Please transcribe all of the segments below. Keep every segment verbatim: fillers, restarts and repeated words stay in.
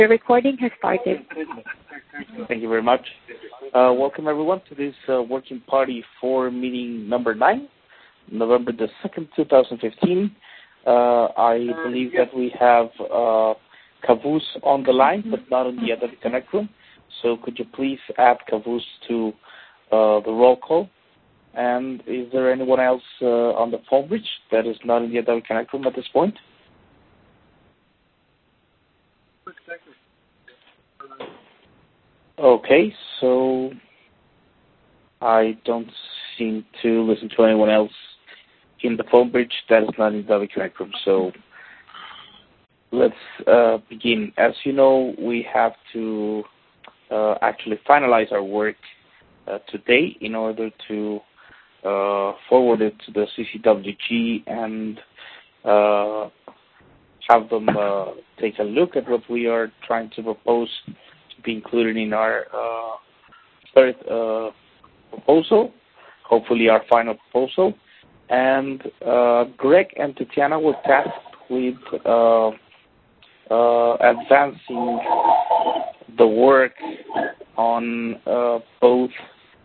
The recording has started. Thank you very much. Uh, welcome everyone to this uh, Working Party four meeting number nine, November the second, two thousand fifteen. Uh, I believe that we have uh, Kavus on the line, but not in the other Connect room. So could you please add Kavus to uh, the roll call? And is there anyone else uh, on the phone bridge that is not in the other Connect room at this point? Okay, so I don't seem to listen to anyone else in the phone bridge that is not in the other Connect room. So let's uh, begin. As you know, we have to uh, actually finalize our work uh, today in order to uh, forward it to the C C W G and uh, have them uh, take a look at what we are trying to propose to be included in our uh, third uh, proposal, hopefully our final proposal. And uh, Greg and Tatiana were tasked with uh, uh, advancing the work on uh, both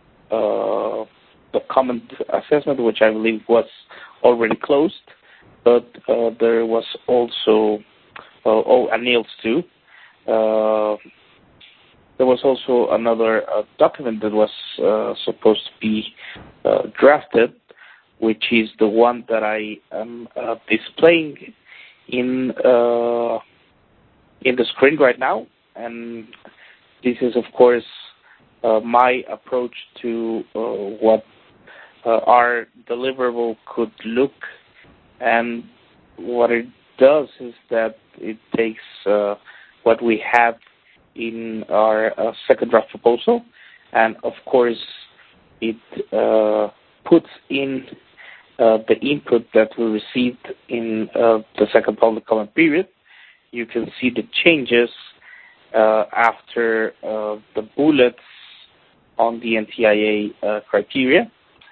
uh, the comment assessment, which I believe was already closed, but uh, there was also, uh, oh, and Niels too. Uh, there was also another uh, document that was uh, supposed to be uh, drafted, which is the one that I am uh, displaying in uh, in the screen right now. And this is, of course, uh, my approach to uh, what uh, our deliverable could look. And what it does is that it takes uh, what we have in our uh, second draft proposal, and of course it uh, puts in uh, the input that we received in uh, the second public comment period. You can see the changes uh, after uh, the bullets on the N T I A uh, criteria.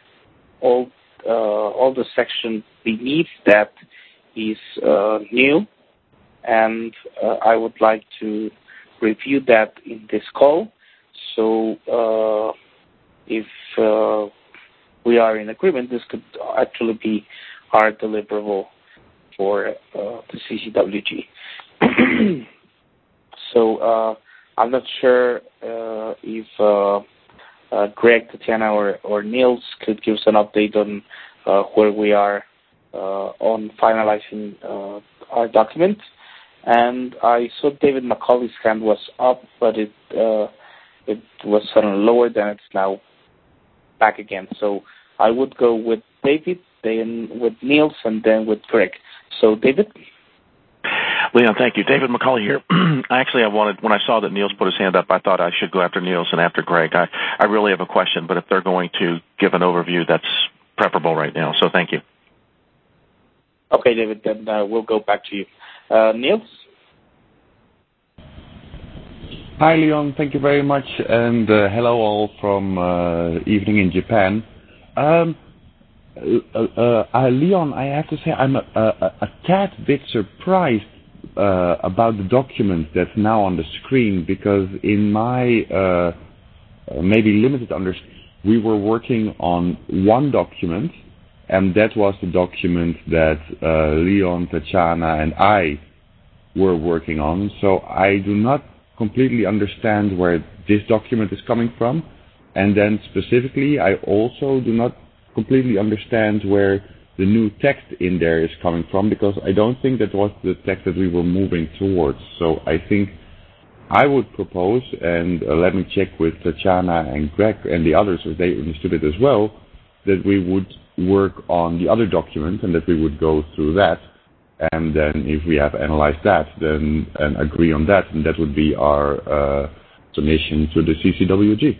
All uh, all the section beneath that is uh, new, and uh, I would like to review that in this call. So uh, if uh, we are in agreement, this could actually be our deliverable for uh, the C C W G. So uh, I'm not sure uh, if uh, uh, Greg, Tatiana, or, or Niels could give us an update on uh, where we are uh, on finalizing uh, our document. And I saw David McCauley's hand was up, but it uh, it was suddenly lowered, and it's now back again. So I would go with David, then with Niels, and then with Greg. So David? Leon, thank you. David McCauley here. Actually, I wanted, when I saw that Niels put his hand up, I thought I should go after Niels and after Greg. I, I really have a question, but if they're going to give an overview, that's preferable right now. So thank you. Okay, David, then uh, we'll go back to you. Uh, Niels? Hi, Leon. Thank you very much, and uh, hello all from uh, evening in Japan. Um, uh, uh, uh, Leon, I have to say I'm a, a, a tad bit surprised uh, about the document that's now on the screen, because in my uh, maybe limited understanding, we were working on one document, and that was the document that uh, Leon, Tatiana, and I were working on. So I do not completely understand where this document is coming from. And then specifically, I also do not completely understand where the new text in there is coming from, because I don't think that was the text that we were moving towards. So I think I would propose, and uh, let me check with Tatiana and Greg and the others if they understood it as well, that we would work on the other document and that we would go through that. And then if we have analyzed that, then and agree on that, and that would be our uh, submission to the C C W G.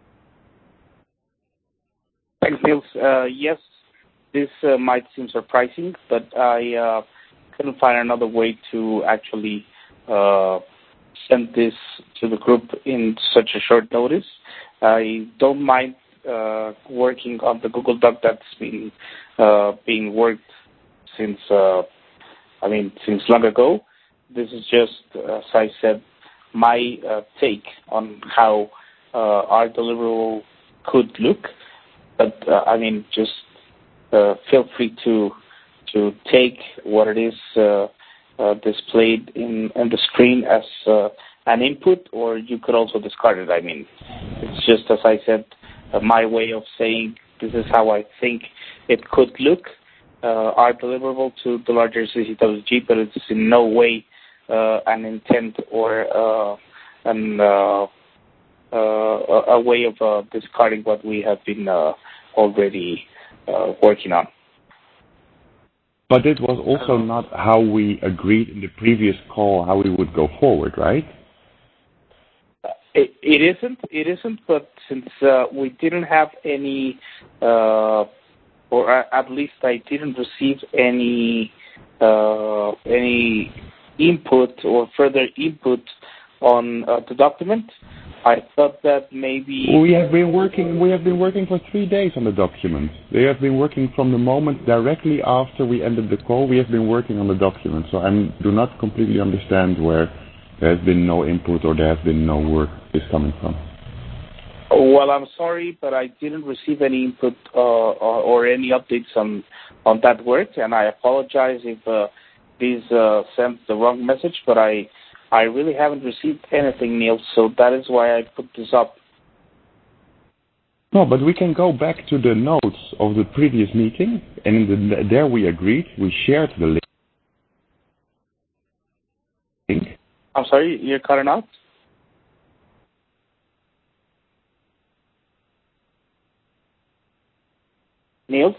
Thanks, Niels. Uh, yes, this uh, might seem surprising, but I uh, couldn't find another way to actually uh, send this to the group in such a short notice. I don't mind uh, working on the Google Doc that's been uh, being worked since, uh, I mean, since long ago. This is just, as I said, my uh, take on how uh, our deliverable could look. But uh, I mean, just uh, feel free to to take what it is uh, uh, displayed in, in the screen as uh, an input, or you could also discard it. I mean, it's just, as I said, uh, my way of saying this is how I think it could look, uh, our deliverable to the larger C C W G, but it's in no way uh, an intent or uh, an, uh, uh, a way of uh, discarding what we have been uh, already uh, working on. But it was also not how we agreed in the previous call how we would go forward, right? It, it isn't. It isn't. But since uh, we didn't have any, uh, or at least I didn't receive any uh, any input or further input on uh, the document, I thought that maybe we have been working. We have been working for three days on the document. They have been working from the moment directly after we ended the call. We have been working on the document. So I do not completely understand where there has been no input or there has been no work is coming from. Well, I'm sorry, but I didn't receive any input uh, or, or any updates on on that work, and I apologize if uh, these uh, sent the wrong message. But I I really haven't received anything, Neil, so that is why I put this up. No, but we can go back to the notes of the previous meeting, and in the, there we agreed. We shared the link. I'm sorry, you're cutting out? Niels?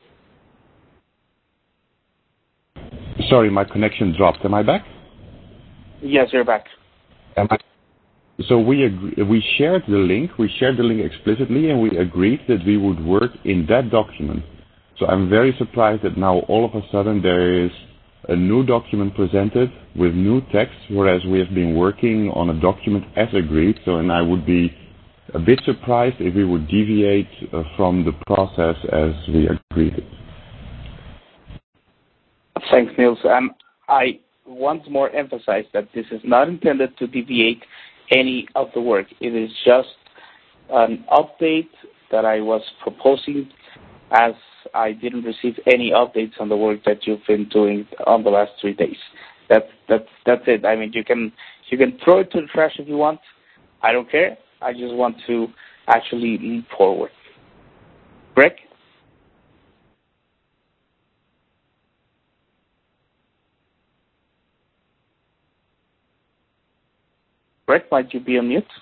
Sorry, my connection dropped. Am I back? Yes, you're back. Am I? So we agree, we shared the link. We shared the link explicitly, and we agreed that we would work in that document. So I'm very surprised that now all of a sudden there is a new document presented with new text, whereas we have been working on a document as agreed. So, and I would be a bit surprised if we would deviate uh, from the process as we agreed. Thanks, Niels. Um, I once more emphasize that this is not intended to deviate any of the work. It is just an update that I was proposing, as I didn't receive any updates on the work that you've been doing on the last three days. That's that's that's it. I mean, you can you can throw it to the trash if you want. I don't care. I just want to actually move forward. Greg? Greg, might you be on mute?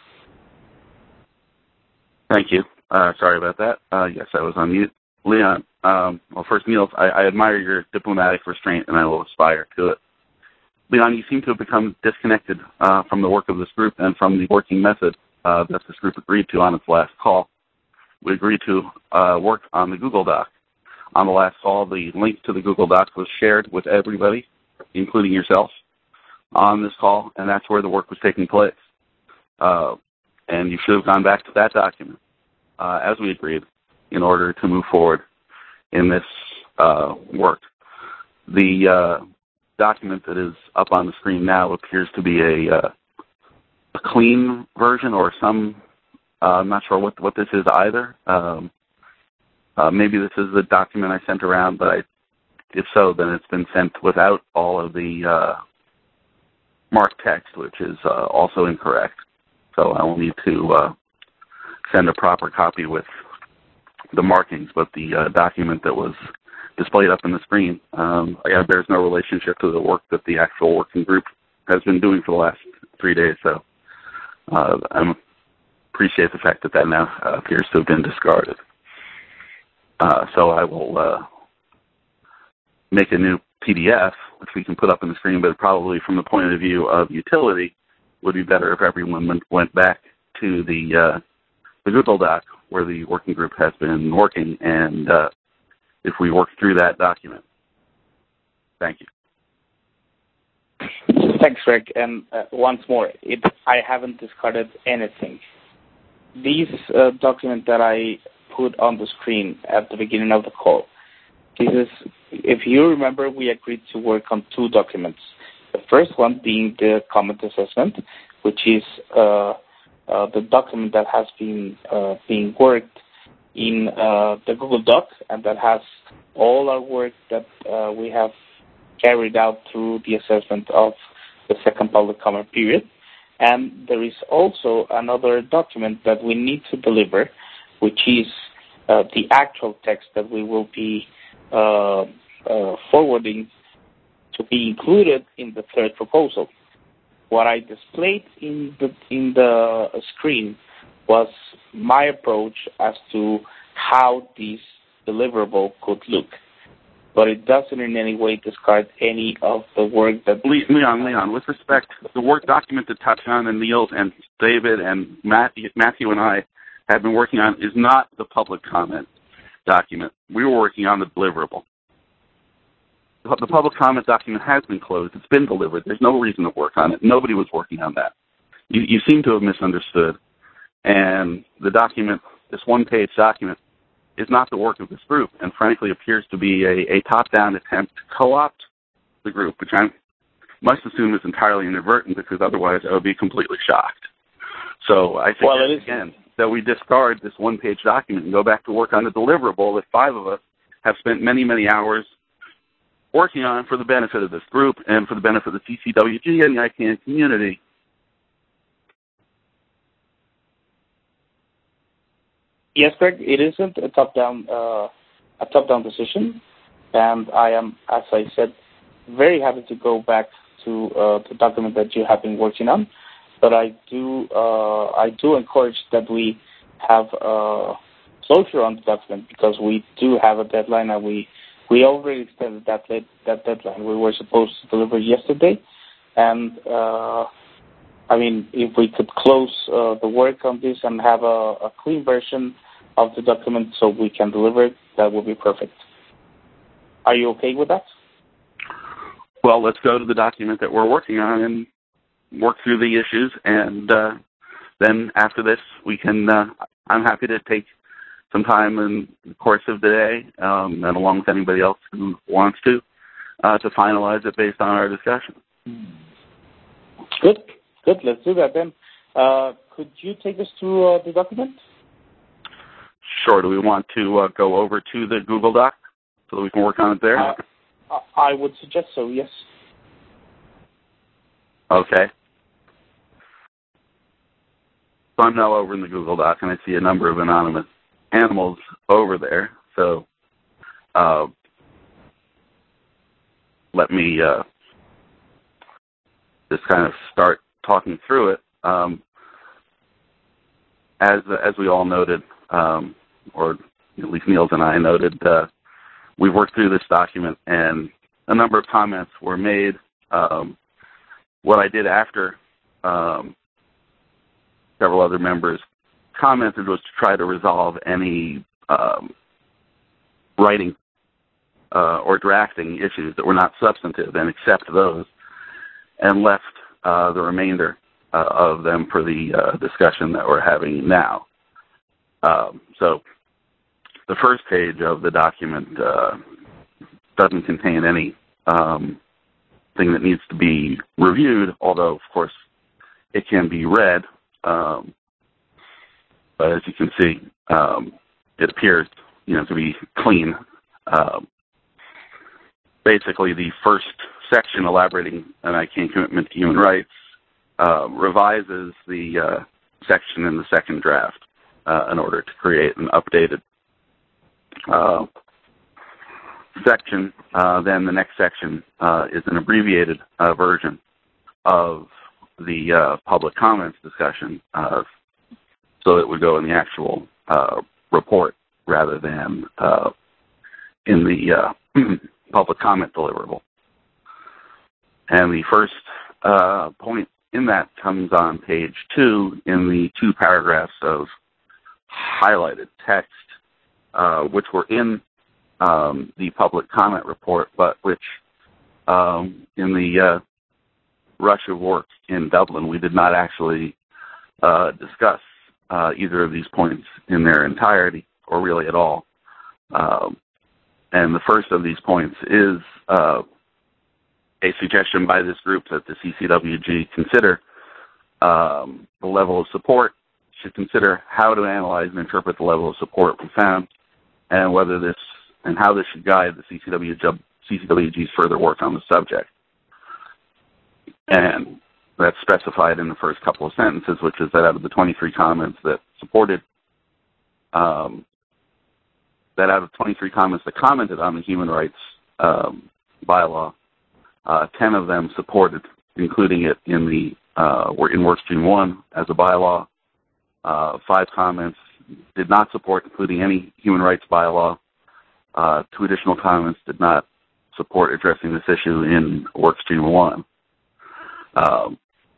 Thank you. Uh, sorry about that. Uh, yes, I was on mute. Leon, um, well, first, Niels, I, I admire your diplomatic restraint, and I will aspire to it. Leon, you seem to have become disconnected uh, from the work of this group and from the working method uh, that this group agreed to on its last call. We agreed to uh, work on the Google Doc. On the last call, the link to the Google Doc was shared with everybody, including yourself, on this call, and that's where the work was taking place. Uh, and you should have gone back to that document, uh, as we agreed, in order to move forward in this uh, work. The uh, document that is up on the screen now appears to be a, uh, a clean version or some, uh, I'm not sure what, what this is either. Um, uh, maybe this is the document I sent around, but I, if so, then it's been sent without all of the uh, marked text, which is uh, also incorrect. So I will need to uh, send a proper copy with the markings, but the uh, document that was displayed up on the screen, um, yeah, bears no relationship to the work that the actual working group has been doing for the last three days. So uh, I appreciate the fact that that now uh, appears to have been discarded. Uh, so I will uh, make a new P D F, which we can put up on the screen, but probably from the point of view of utility, would be better if everyone went, went back to the uh, the Google Doc where the working group has been working, and uh, if we work through that document. Thank you. Thanks, Greg. And uh, once more, it, I haven't discarded anything. These uh, document that I put on the screen at the beginning of the call, this is, if you remember, we agreed to work on two documents. The first one being the comment assessment, which is uh, uh, the document that has been uh, being worked in uh, the Google Doc, and that has all our work that uh, we have carried out through the assessment of the second public comment period. And there is also another document that we need to deliver, which is uh, the actual text that we will be uh, uh, forwarding to be included in the third proposal. What I displayed in the in the screen was my approach as to how this deliverable could look, but it doesn't in any way discard any of the work that... Leon, Leon, with respect, the work document that Tatiana and Niels and David and Matthew, Matthew and I have been working on is not the public comment document. We were working on the deliverable. The public comment document has been closed. It's been delivered. There's no reason to work on it. Nobody was working on that. You, you seem to have misunderstood. And the document, this one-page document, is not the work of this group, and frankly appears to be a, a top-down attempt to co-opt the group, which I must assume is entirely inadvertent, because otherwise I would be completely shocked. So I think, well, again, that we discard this one-page document and go back to work on the deliverable that five of us have spent many, many hours working on for the benefit of this group and for the benefit of the C C W G and the I CANN community. Yes, Greg, it isn't a top-down uh, a top-down decision, and I am, as I said, very happy to go back to uh, the document that you have been working on. But I do uh, I do encourage that we have uh, closure on the document, because we do have a deadline, and we we already extended that that deadline. We were supposed to deliver yesterday, and uh, I mean, if we could close uh, the work on this and have a, a clean version of the document so we can deliver it, that would be perfect. Are you okay with that? Well, let's go to the document that we're working on and work through the issues, and uh, then after this, we can. Uh, I'm happy to take some time in the course of the day, um, and along with anybody else who wants to, uh, to finalize it based on our discussion. Good. Good, let's do that then. Uh, could you take us through uh, the document? Sure. Do we want to uh, go over to the Google Doc so that we can work on it there? Uh, I would suggest so, yes. Okay. So I'm now over in the Google Doc, and I see a number of anonymous animals over there. So uh, let me uh, just kind of start talking through it. Um, as as we all noted, um, or at least Niels and I noted, uh, we worked through this document, and a number of comments were made. Um, what I did after um, several other members commented was to try to resolve any um, writing uh, or drafting issues that were not substantive, and accept those, and left Uh, the remainder uh, of them for the uh, discussion that we're having now. Um, so the first page of the document uh, doesn't contain any um, thing that needs to be reviewed, although, of course, it can be read. Um, but as you can see, um, it appears, you know, to be clean. Um, basically, the first section elaborating an I CANN commitment to human rights uh, revises the uh, section in the second draft uh, in order to create an updated uh, section. Uh, then the next section uh, is an abbreviated uh, version of the uh, public comments discussion, uh, so it would go in the actual uh, report rather than uh, in the uh, public comment deliverable. And the first uh, point in that comes on page two in the two paragraphs of highlighted text, uh, which were in um, the public comment report, but which um, in the uh, rush of work in Dublin, we did not actually uh, discuss uh, either of these points in their entirety or really at all. Um, and the first of these points is uh, a suggestion by this group that the C C W G consider um, the level of support, should consider how to analyze and interpret the level of support we found, and whether this and how this should guide the C C W G, C C W G's further work on the subject. And that's specified in the first couple of sentences, which is that out of the twenty-three comments that supported, um, that out of twenty-three comments that commented on the human rights um, bylaw, uh, ten of them supported including it in the uh, in Workstream one as a bylaw. Uh, five comments did not support including any human rights bylaw. Uh, two additional comments did not support addressing this issue in Workstream one. Um,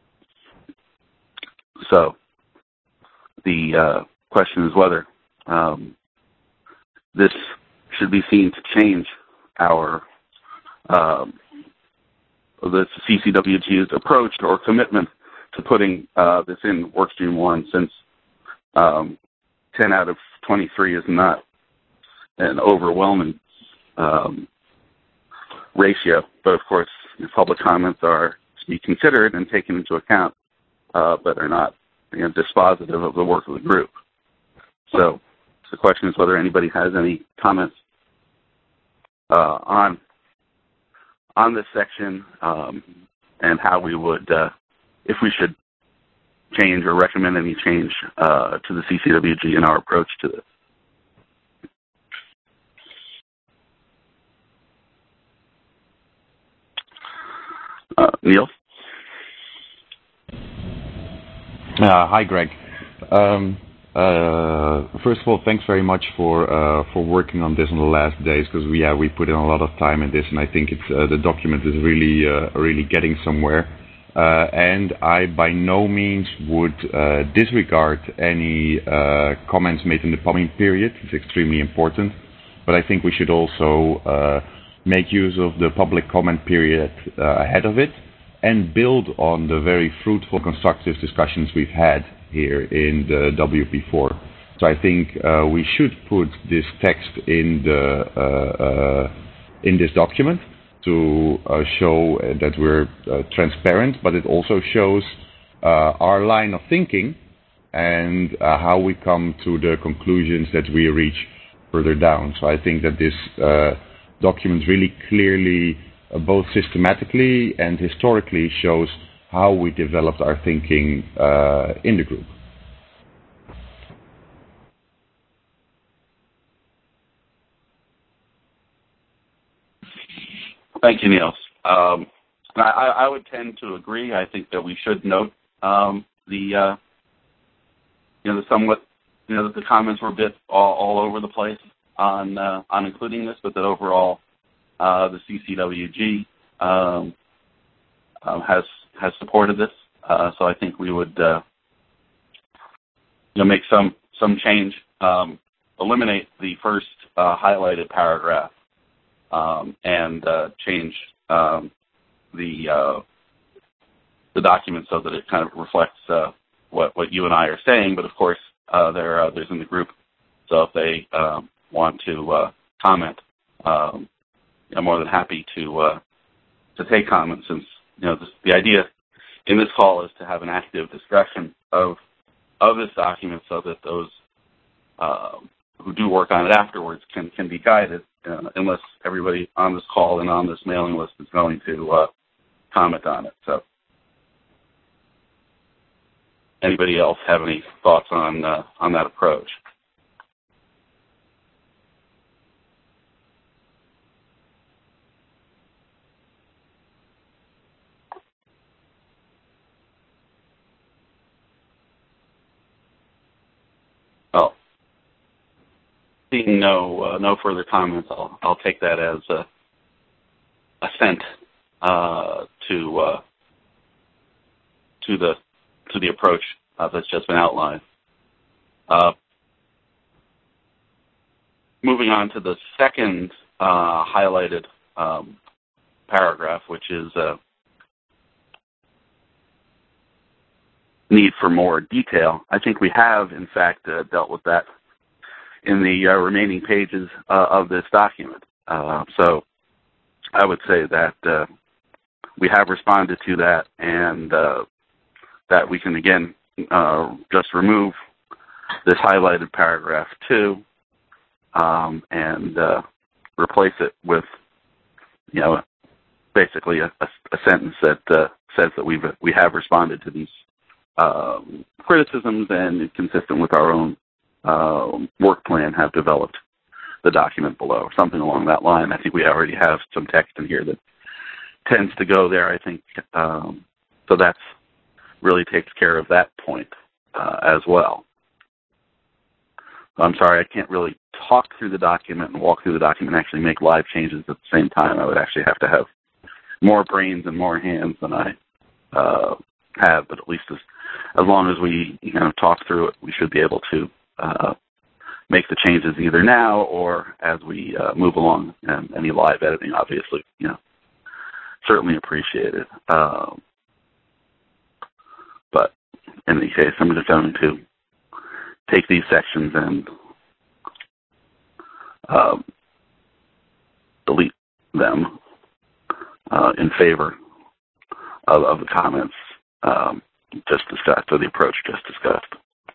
so the uh, question is whether um, this should be seen to change our um, the C C W G's approach or commitment to putting uh, this in Workstream one, since um, ten out of twenty-three is not an overwhelming um, ratio. But of course, public comments are to be considered and taken into account, uh, but are not, you know, dispositive of the work of the group. So the question is whether anybody has any comments uh, on on this section, um, and how we would, uh, if we should change or recommend any change uh, to the C C W G in our approach to this. Uh, Niels? Uh, hi, Greg. Um, uh, first of all, thanks very much for uh, for working on this in the last days, because we yeah we put in a lot of time in this, and I think it's uh, the document is really uh, really getting somewhere. Uh, and I by no means would uh, disregard any uh, comments made in the comment period. It's extremely important, but I think we should also uh, make use of the public comment period uh, ahead of it, and build on the very fruitful, constructive discussions we've had here in the W P four. So I think uh, we should put this text in the uh, uh, in this document to uh, show that we're uh, transparent, but it also shows uh, our line of thinking and uh, how we come to the conclusions that we reach further down. So I think that this uh, document really clearly, uh, both systematically and historically, shows how we developed our thinking uh, in the group. Thank you, Niels. Um, I, I would tend to agree. I think that we should note um, the, uh, you know, the somewhat, you know, that the comments were a bit all, all over the place on uh, on including this, but that overall uh, the C C W G um, um, has has supported this. Uh, so I think we would, uh, you know, make some some change, um, eliminate the first uh, highlighted paragraph, um, and uh, change um, the uh, the document so that it kind of reflects uh, what what you and I are saying. But of course, uh, there are others in the group, so if they um, want to uh, comment, um, I'm more than happy to uh, to take comments. Since you know this, the idea in this call is to have an active discussion of of this document, so that those uh, who do work on it afterwards can can be guided. Uh, unless everybody on this call and on this mailing list is going to uh, comment on it. So, anybody else have any thoughts on uh, on that approach? Well, seeing no uh, no further comments, I'll I'll take that as a assent uh, to uh, to the to the approach uh, that's just been outlined. Uh, moving on to the second uh, highlighted um, paragraph, which is uh, need for more detail. I think we have, in fact, uh, dealt with that in the uh, remaining pages uh, of this document. Uh, so I would say that uh, we have responded to that, and uh, that we can, again, uh, just remove this highlighted paragraph two um, and uh, replace it with, you know, basically a, a, a sentence that uh, says that we've we have responded to these um, criticisms and, consistent with our own uh, work plan, have developed the document below, or something along that line. I think we already have some text in here that tends to go there, I think. Um, so that's really takes care of that point uh, as well. I'm sorry, I can't really talk through the document and walk through the document and actually make live changes at the same time. I would actually have to have more brains and more hands than I uh, have, but at least as, as long as we you know talk through it, we should be able to uh, make the changes either now or as we uh, move along. And any live editing, obviously, you know, certainly appreciated. Um, but in any case, I'm just going to take these sections and um, delete them uh, in favor of, of the comments um, just discussed, or the approach just discussed.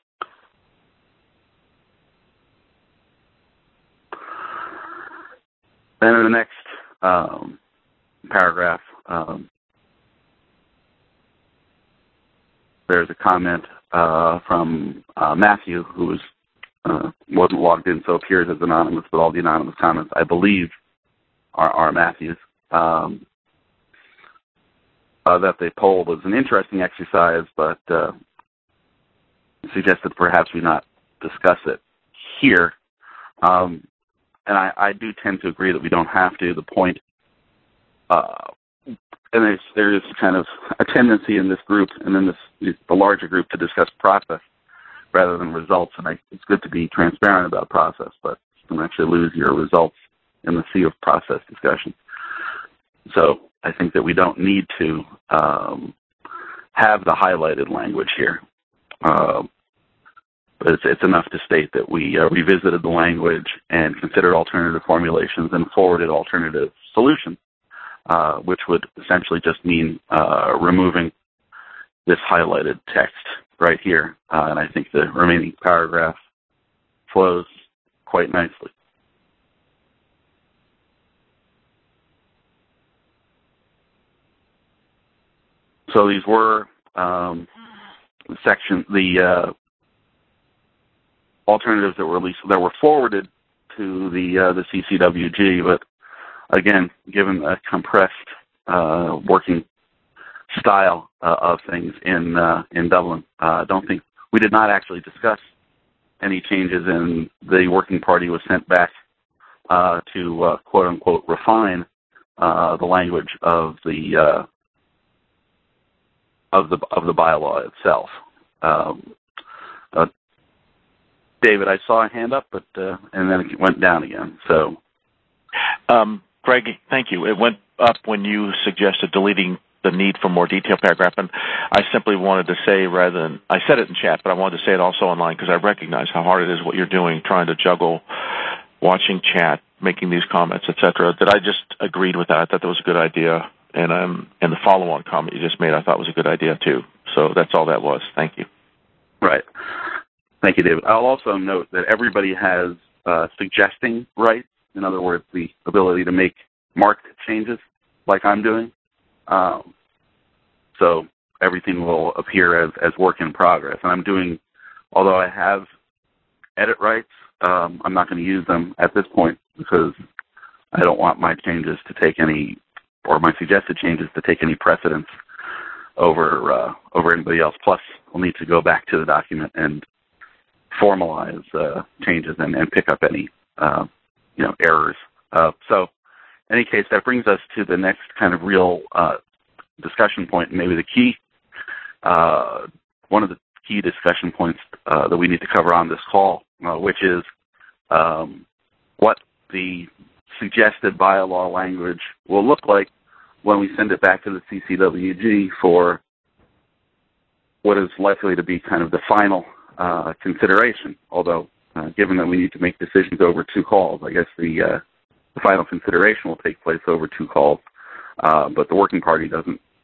Then in the next um, paragraph, um, there's a comment uh, from uh, Matthew, who was, uh, wasn't logged in, so appears as anonymous, but all the anonymous comments, I believe, are, are Matthew's. Um, uh, that they poll was an interesting exercise, but uh, suggested perhaps we not discuss it here. Um, and I, I do tend to agree that we don't have to. The point, uh, and there's there's kind of a tendency in this group and in this the larger group to discuss process rather than results. And I, it's good to be transparent about process, but you can actually lose your results in the sea of process discussion. So I think that we don't need to um, have the highlighted language here. Uh, but it's, it's enough to state that we uh, revisited the language and considered alternative formulations and forwarded alternative solutions, uh, which would essentially just mean uh, removing this highlighted text right here. Uh, and I think the remaining paragraph flows quite nicely. So these were um, section the uh, alternatives that were released that were forwarded to the uh, the C C W G, but again, given a compressed uh, working style uh, of things in uh, in Dublin, I uh, don't think we did not actually discuss any changes, and the working party was sent back uh, to uh, quote unquote refine uh, the language of the uh, of the of the bylaw itself. Um, uh, David, I saw a hand up, but uh, and then it went down again. So, um, Greg, thank you. It went up when you suggested deleting the need for more detailed paragraph, and I simply wanted to say, rather than I said it in chat, but I wanted to say it also online because I recognize how hard it is what you're doing, trying to juggle watching chat, making these comments, et cetera. That I just agreed with that. I thought that was a good idea. And um, and the follow-on comment you just made, I thought was a good idea too. So that's all that was. Thank you. Right. Thank you, David. I'll also note that everybody has uh, suggesting rights. In other words, the ability to make marked changes, like I'm doing. Um, so everything will appear as, as work in progress. And I'm doing, although I have edit rights, um, I'm not going to use them at this point because I don't want my changes to take any or my suggested changes to take any precedence over uh, over anybody else. Plus, we'll need to go back to the document and formalize uh, changes and, and pick up any uh, you know errors. Uh, so, in any case, that brings us to the next kind of real uh, discussion point, and maybe the key uh, one of the key discussion points uh, that we need to cover on this call, uh, which is um, what the suggested bylaw language will look like when we send it back to the C C W G for what is likely to be kind of the final uh, consideration. Although, uh, given that we need to make decisions over two calls, I guess the, uh, the final consideration will take place over two calls. Uh, but the working party doesn't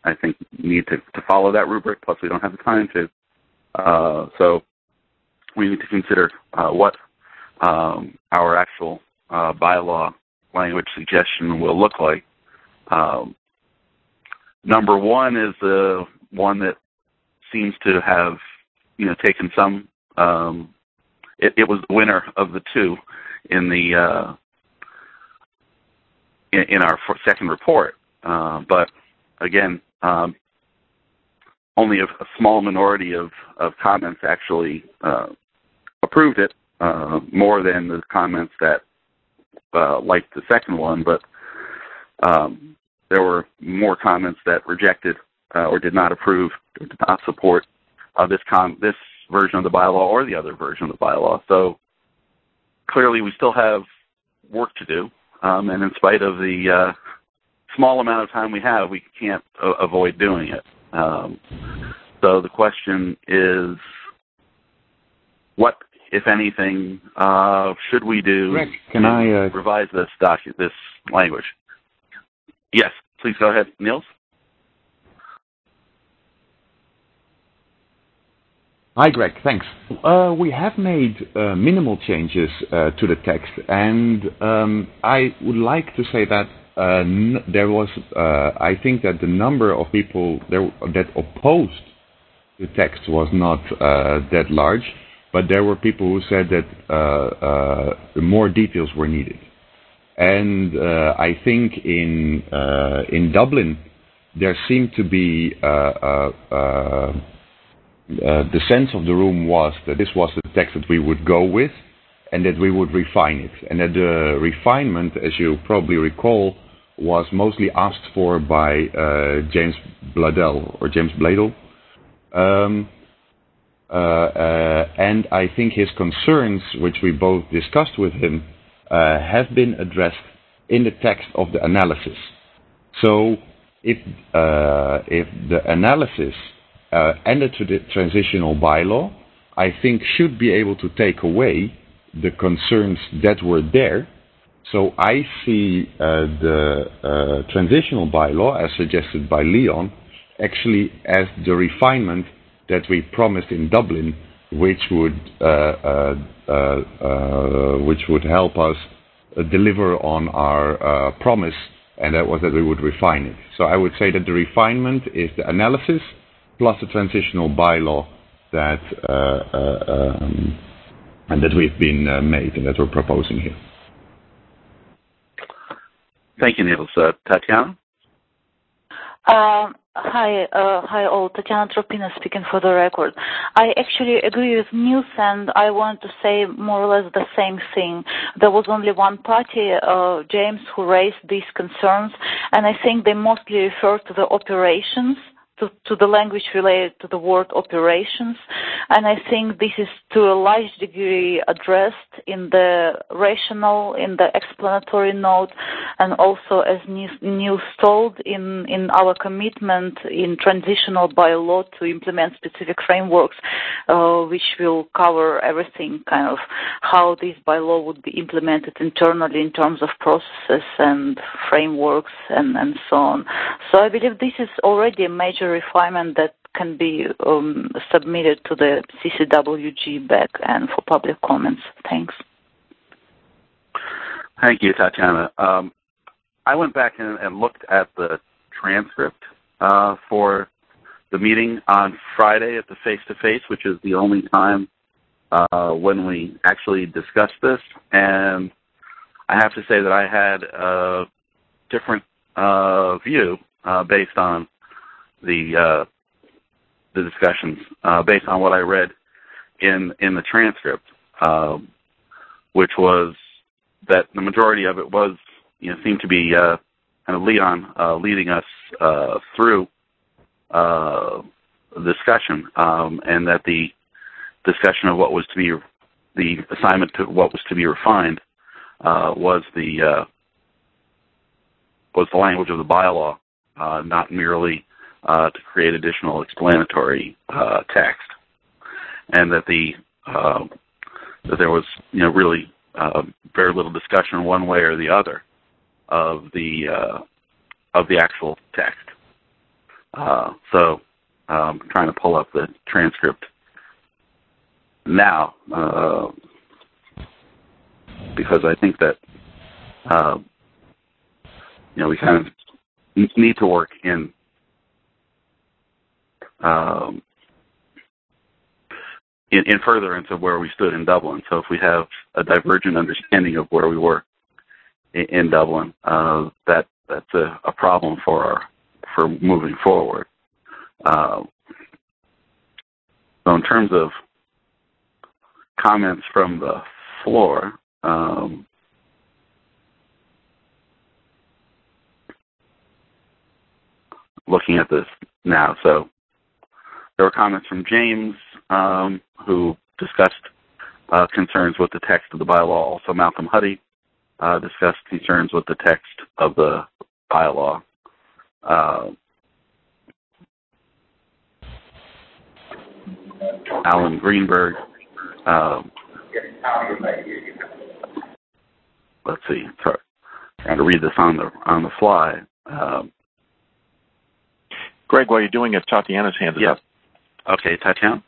I think, need to, to follow that rubric, plus we don't have the time to. Uh, so we need to consider uh, what um, our actual uh, bylaw language suggestion will look like. Um, number one is the one that seems to have, you know, taken some. Um, it, it was the winner of the two in the uh, in, in our second report, uh, but again, um, only a, a small minority of, of comments actually uh, approved it, uh, more than the comments that uh, liked the second one, but um, there were more comments that rejected uh, or did not approve or did not support uh, this com- this version of the bylaw or the other version of the bylaw. So clearly we still have work to do, um, and in spite of the uh, small amount of time we have, we can't uh, avoid doing it. Um, so the question is, what, if anything, uh, should we do Greg, can I uh, revise this docu- this language? Yes, please go ahead, Niels. Hi, Greg. Thanks. Uh, we have made uh, minimal changes uh, to the text, and um, I would like to say that uh, n- there was, uh, I think that the number of people there that opposed the text was not uh, that large, but there were people who said that uh, uh, more details were needed. And uh, I think in uh, in Dublin there seemed to be uh, uh, uh, Uh, the sense of the room was that this was the text that we would go with and that we would refine it. And that the refinement, as you probably recall, was mostly asked for by uh, James Bladel or James Bladel. Um, uh, uh, and I think his concerns, which we both discussed with him, uh, have been addressed in the text of the analysis. So if, uh, if the analysis Uh, added to the transitional bylaw, I think should be able to take away the concerns that were there. So I see uh, the uh, transitional bylaw, as suggested by Leon, actually as the refinement that we promised in Dublin, which would uh, uh, uh, uh, which would help us uh, deliver on our uh, promise, and that was that we would refine it. So I would say that the refinement is the analysis plus the transitional bylaw that uh, uh, um, and that we've been uh, made and that we're proposing here. Thank you, Niels. Uh, Tatiana? Uh, hi, uh, hi all. Tatiana Tropina speaking for the record. I actually agree with Niels, and I want to say more or less the same thing. There was only one party, uh, James, who raised these concerns, and I think they mostly refer to the operations. To, to the language related to the word operations, and I think this is to a large degree addressed in the rationale, in the explanatory note, and also as Niels told in, in our commitment in transitional bylaw to implement specific frameworks, uh, which will cover everything, kind of how this bylaw would be implemented internally in terms of processes and frameworks and, and so on. So I believe this is already a major refinement that can be um, submitted to the C C W G back and for public comments. Thanks. Thank you, Tatiana. Um, I went back and, and looked at the transcript uh, for the meeting on Friday at the face-to-face, which is the only time uh, when we actually discussed this. And I have to say that I had a different uh, view uh, based on the uh, the discussions, uh, based on what I read in in the transcript, uh, which was that the majority of it was, you know, seemed to be uh, kind of Leon uh, leading us uh, through uh, the discussion, um, and that the discussion of what was to be the assignment to what was to be refined uh, was the uh, was the language of the bylaw, uh, not merely Uh, to create additional explanatory uh, text, and that the uh, that there was, you know, really uh, very little discussion one way or the other of the uh, of the actual text. Uh, so I'm trying to pull up the transcript now uh, because I think that uh, you know we kind of need to work in um, in, in furtherance of where we stood in Dublin. So if we have a divergent understanding of where we were in, in Dublin, uh, that that's a, a problem for our, for moving forward. Uh, so in terms of comments from the floor, um, looking at this now, so there were comments from James, um, who discussed uh, concerns with the text of the bylaw. Also, Malcolm Huddy uh, discussed concerns with the text of the bylaw. Uh, Alan Greenberg, um, let's see, sorry, trying to read this on the on the fly. Um, Greg, while you're doing it, Tatiana's hand is yeah. up. Okay, Tatiana.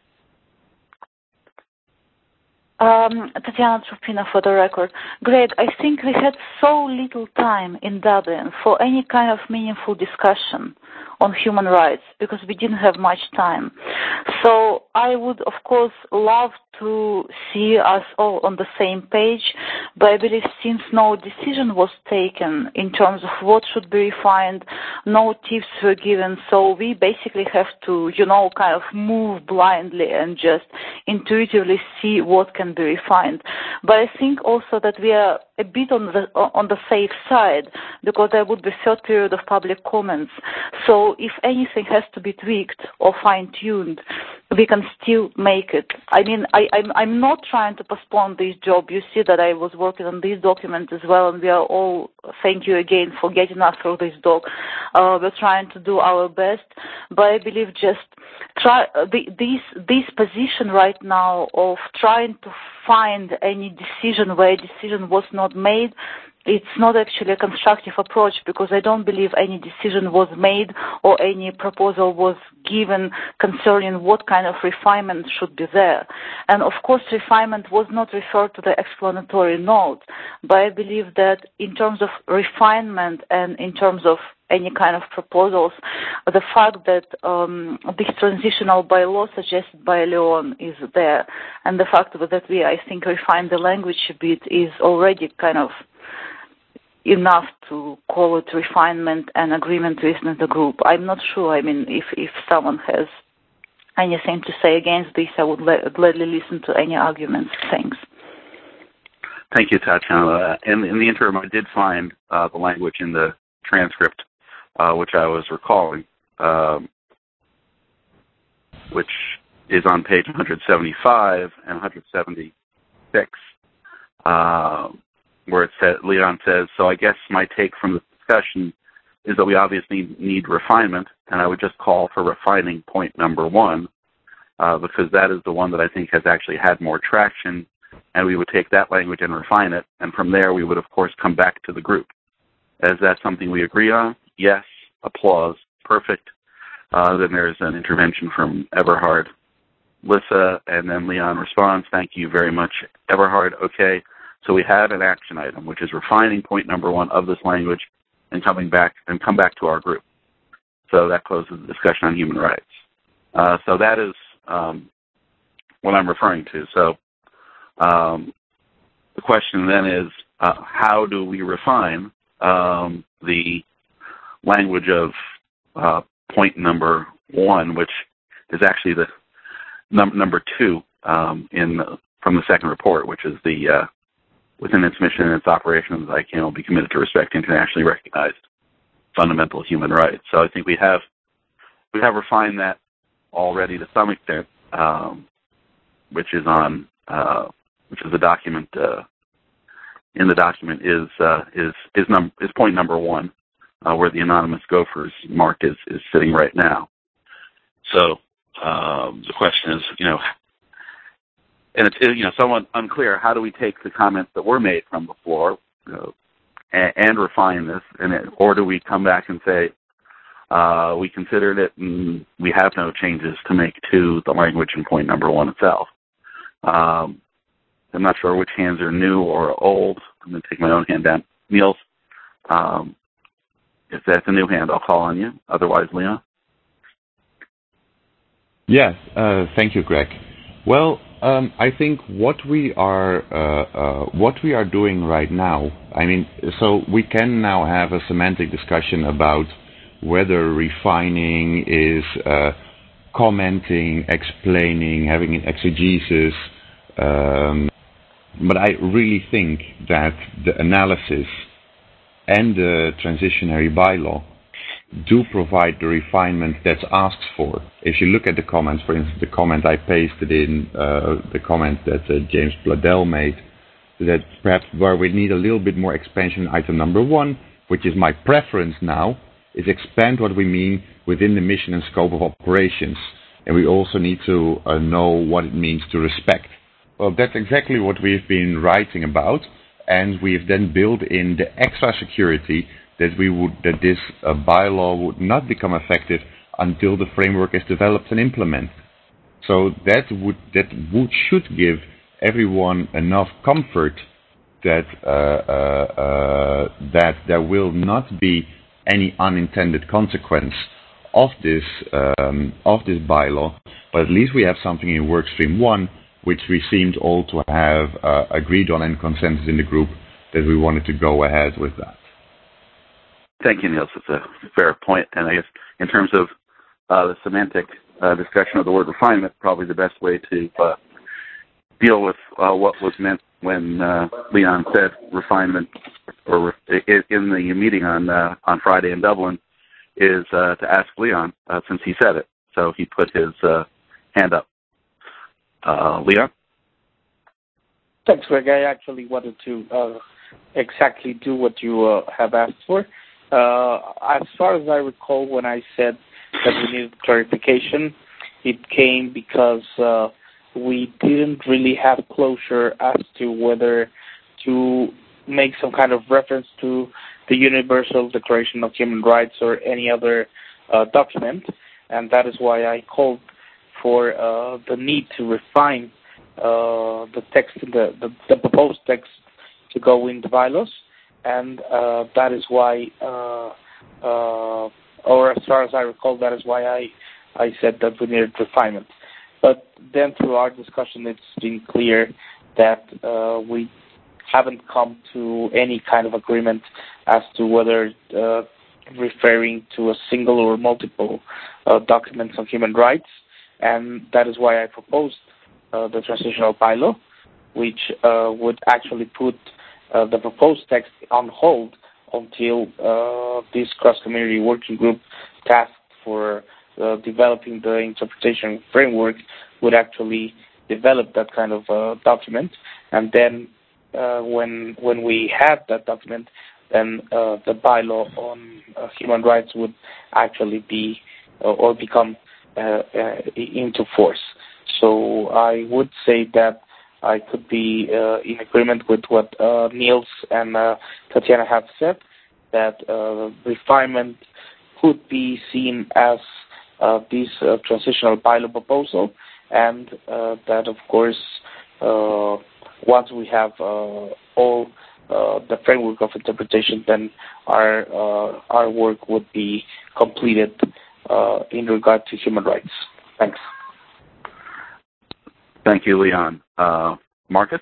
Um, Tatiana Trupina for the record. Greg, I think we had so little time in Dublin for any kind of meaningful discussion on human rights because we didn't have much time. So I would, of course, love to see us all on the same page, but I believe since no decision was taken in terms of what should be refined, no tips were given, so we basically have to, you know, kind of move blindly and just intuitively see what can be refined. But I think also that we are a bit on the on the safe side because there would be a third period of public comments. So if anything has to be tweaked or fine-tuned, we can still make it. I mean, I, I'm, I'm not trying to postpone this job. You see that I was working on this document as well, and we are all, thank you again for getting us through this doc. Uh, we're trying to do our best, but I believe just try uh, the, this, this position right now of trying to find any decision where a decision was not made, it's not actually a constructive approach because I don't believe any decision was made or any proposal was given concerning what kind of refinement should be there. And of course, refinement was not referred to the explanatory note, but I believe that in terms of refinement and in terms of any kind of proposals, the fact that um, this transitional bylaw suggested by Leon is there, and the fact that we, I think, refine the language a bit is already kind of enough to call it refinement and agreement within the group. I'm not sure. I mean, if, if someone has anything to say against this, I would le- gladly listen to any arguments. Thanks. Thank you, Tatiana. In, in the interim, I did find uh, the language in the transcript, uh, which I was recalling, um, which is on page one seventy-five and one seventy-six. Uh, where it said, Leon says, so I guess my take from the discussion is that we obviously need refinement, and I would just call for refining point number one, uh, because that is the one that I think has actually had more traction, and we would take that language and refine it, and from there we would, of course, come back to the group. Is that something we agree on? Yes. Applause. Perfect. Uh, then there's an intervention from Eberhard, Lissa, and then Leon responds, thank you very much, Eberhard. Okay. So we have an action item, which is refining point number one of this language and coming back and come back to our group. So that closes the discussion on human rights. Uh, so that is um, what I'm referring to. So um, the question then is, uh, how do we refine um, the language of uh, point number one, which is actually the num- number two um, in the, from the second report, which is the uh, within its mission and its operations, I can be committed to respect internationally recognized fundamental human rights. So I think we have we have refined that already to some extent, um, which is on uh, which is the document uh, in the document is uh, is is num is point number one, uh, where the anonymous gophers mark is is sitting right now. So um, the question is, you know. And it's, you know, somewhat unclear, how do we take the comments that were made from the floor, you know, and, and refine this, and it, or do we come back and say, Uh, we considered it, and we have no changes to make to the language in point number one itself. Um, I'm not sure which hands are new or old. I'm going to take my own hand down. Niels, um, if that's a new hand, I'll call on you. Otherwise, Leon. Yes, uh, thank you, Greg. Well, um, I think what we are uh, uh, what we are doing right now, I mean, so we can now have a semantic discussion about whether refining is uh, commenting, explaining, having an exegesis. Um, but I really think that the analysis and the transitionary bylaw do provide the refinement that's asked for. If you look at the comments, for instance, the comment I pasted in, uh, the comment that uh, James Bladell made, that perhaps where we need a little bit more expansion, item number one, which is my preference now, is expand what we mean within the mission and scope of operations. And we also need to uh, know what it means to respect. Well, that's exactly what we've been writing about, and we've then built in the extra security that we would that this uh, bylaw would not become effective until the framework is developed and implemented. So that would that would should give everyone enough comfort that uh, uh, uh, that there will not be any unintended consequence of this um, of this bylaw, but at least we have something in workstream one, which we seemed all to have uh, agreed on and consensus in the group that we wanted to go ahead with that. Thank you, Niels. It's a fair point. And I guess in terms of uh, the semantic uh, discussion of the word refinement, probably the best way to uh, deal with uh, what was meant when uh, Leon said refinement, or re- in the meeting on uh, on Friday in Dublin, is uh, to ask Leon, uh, since he said it. So he put his uh, hand up. Uh, Leon? Thanks, Greg. I actually wanted to uh, exactly do what you uh, have asked for. Uh, as far as I recall, when I said that we needed clarification, it came because uh, we didn't really have closure as to whether to make some kind of reference to the Universal Declaration of Human Rights or any other uh, document, and that is why I called for uh, the need to refine uh, the text, the, the, the proposed text to go in the bylaws. And uh, that is why, uh, uh, or as far as I recall, that is why I, I said that we needed refinement. But then through our discussion, it's been clear that uh, we haven't come to any kind of agreement as to whether uh, referring to a single or multiple uh, documents on human rights. And that is why I proposed uh, the transitional bylaw, which uh, would actually put Uh, the proposed text on hold until uh, this cross-community working group tasked for uh, developing the interpretation framework would actually develop that kind of uh, document. And then uh, when when we had that document, then uh, the bylaw on uh, human rights would actually be uh, or become uh, uh, into force. So I would say that I could be uh, in agreement with what uh, Niels and uh, Tatiana have said, that uh, refinement could be seen as uh, this uh, transitional bylaw proposal, and uh, that, of course, uh, once we have uh, all uh, the framework of interpretation, then our uh, our work would be completed uh, in regard to human rights. Thanks. Thank you, Leon. Uh, Marcus?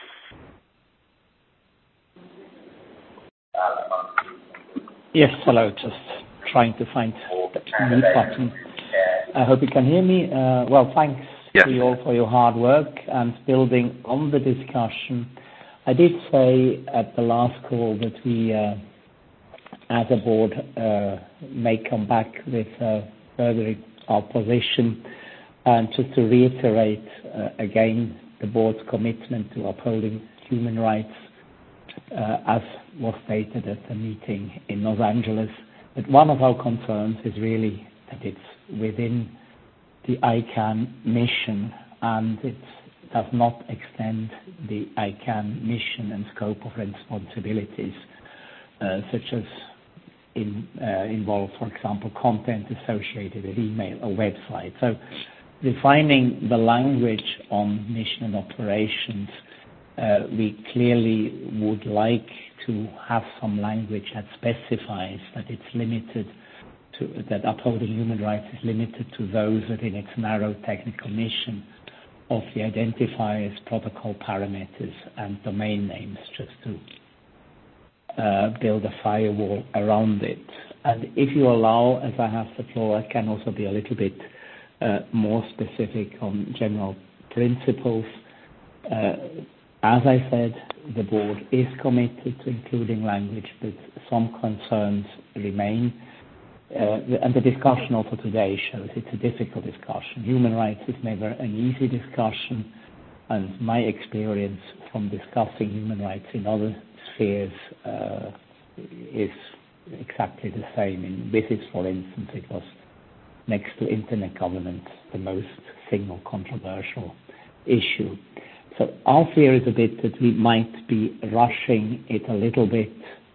Yes, hello. Just trying to find the mute button. I hope you can hear me. Uh, well, thanks yes. to you all for your hard work and building on the discussion. I did say at the last call that we, uh, as a board, uh, may come back with uh, furthering our position. And just to reiterate uh, again the board's commitment to upholding human rights, uh, as was stated at the meeting in Los Angeles. But one of our concerns is really that it's within the I CAN mission, and it does not extend the I CAN mission and scope of responsibilities, uh, such as in, uh, involve, for example, content associated with email or website. So defining the language on mission and operations, uh, we clearly would like to have some language that specifies that it's limited to, that upholding human rights is limited to those within its narrow technical mission of the identifiers, protocol parameters, and domain names, just to uh, build a firewall around it. And if you allow, as I have the floor, I can also be a little bit uh, more specific on general principles. Uh, as I said, the board is committed to including language, but some concerns remain. Uh, and the discussion also today shows it's a difficult discussion. Human rights is never an easy discussion, and my experience from discussing human rights in other spheres uh, is exactly the same. In business, for instance, it was next to internet governance the most single controversial issue. So our fear is a bit that we might be rushing it a little bit.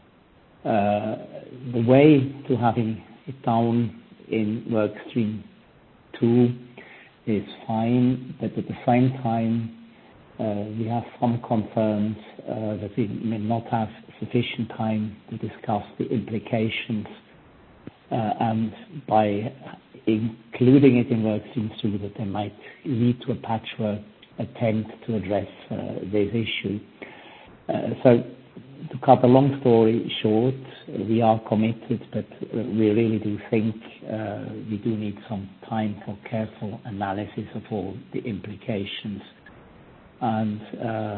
Uh, the way to having it down in work stream two is fine, but at the same time, uh, we have some concerns uh, that we may not have sufficient time to discuss the implications, uh, and by including it in work stream two, that they might lead to a patchwork attempt to address uh, this issue. Uh, so, to cut a long story short, we are committed, but we really do think uh, we do need some time for careful analysis of all the implications. And uh,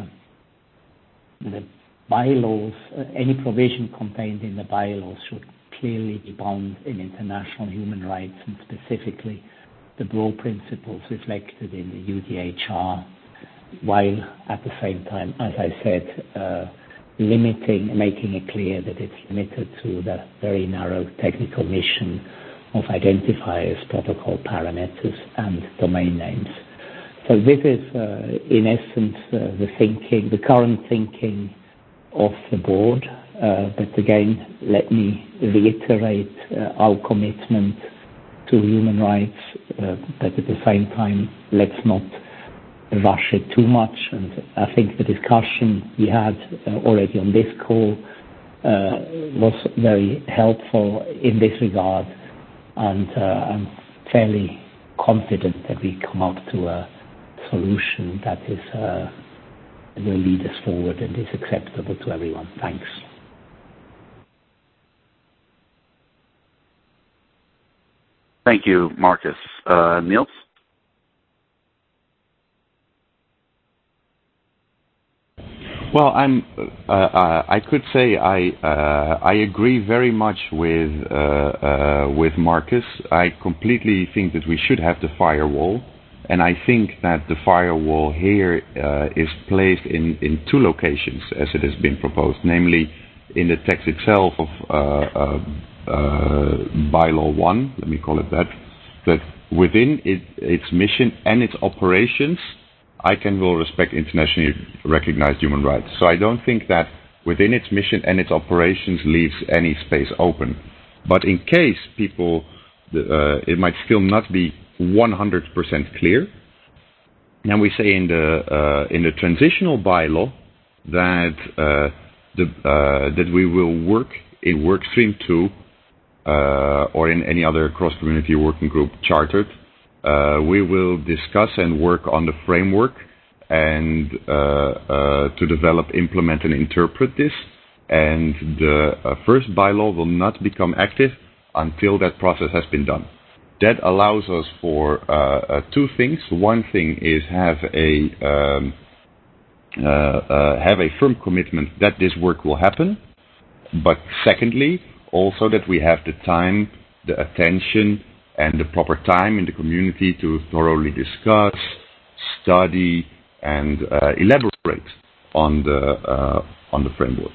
the bylaws, uh, any provision contained in the bylaws should clearly be bound in international human rights, and specifically the broad principles reflected in the U D H R, while at the same time, as I said, uh, limiting, making it clear that it's limited to the very narrow technical mission of identifiers, protocol parameters, and domain names. So this is, uh, in essence, uh, the thinking, the current thinking of the board. Uh, but again, let me reiterate uh, our commitment to human rights, uh, but at the same time, let's not rush it too much. And I think the discussion we had uh, already on this call uh, was very helpful in this regard, and uh, I'm fairly confident that we come up to a solution that is uh, will lead us forward and is acceptable to everyone. Thanks. Thank you, Marcus. Uh, Niels? Well, I'm. Uh, uh, I could say I. Uh, I agree very much with uh, uh, with Marcus. I completely think that we should have the firewall, and I think that the firewall here uh, is placed in, in two locations, as it has been proposed, namely in the text itself of uh, uh, uh, bylaw one. Let me call it that. That within it, its mission and its operations, I can will respect internationally recognized human rights. So I don't think that within its mission and its operations leaves any space open. But in case people, uh, it might still not be one hundred percent clear, then we say in the uh, in the transitional bylaw that uh, the uh, that we will work in workstream two uh, or in any other cross-community working group chartered. Uh, we will discuss and work on the framework and uh, uh, to develop, implement, and interpret this. And the uh, first bylaw will not become active until that process has been done. That allows us for uh, uh, two things. One thing is have a um, uh, uh, have a firm commitment that this work will happen. But secondly, also that we have the time, the attention, and the proper time in the community to thoroughly discuss, study, and uh, elaborate on the uh, on the framework.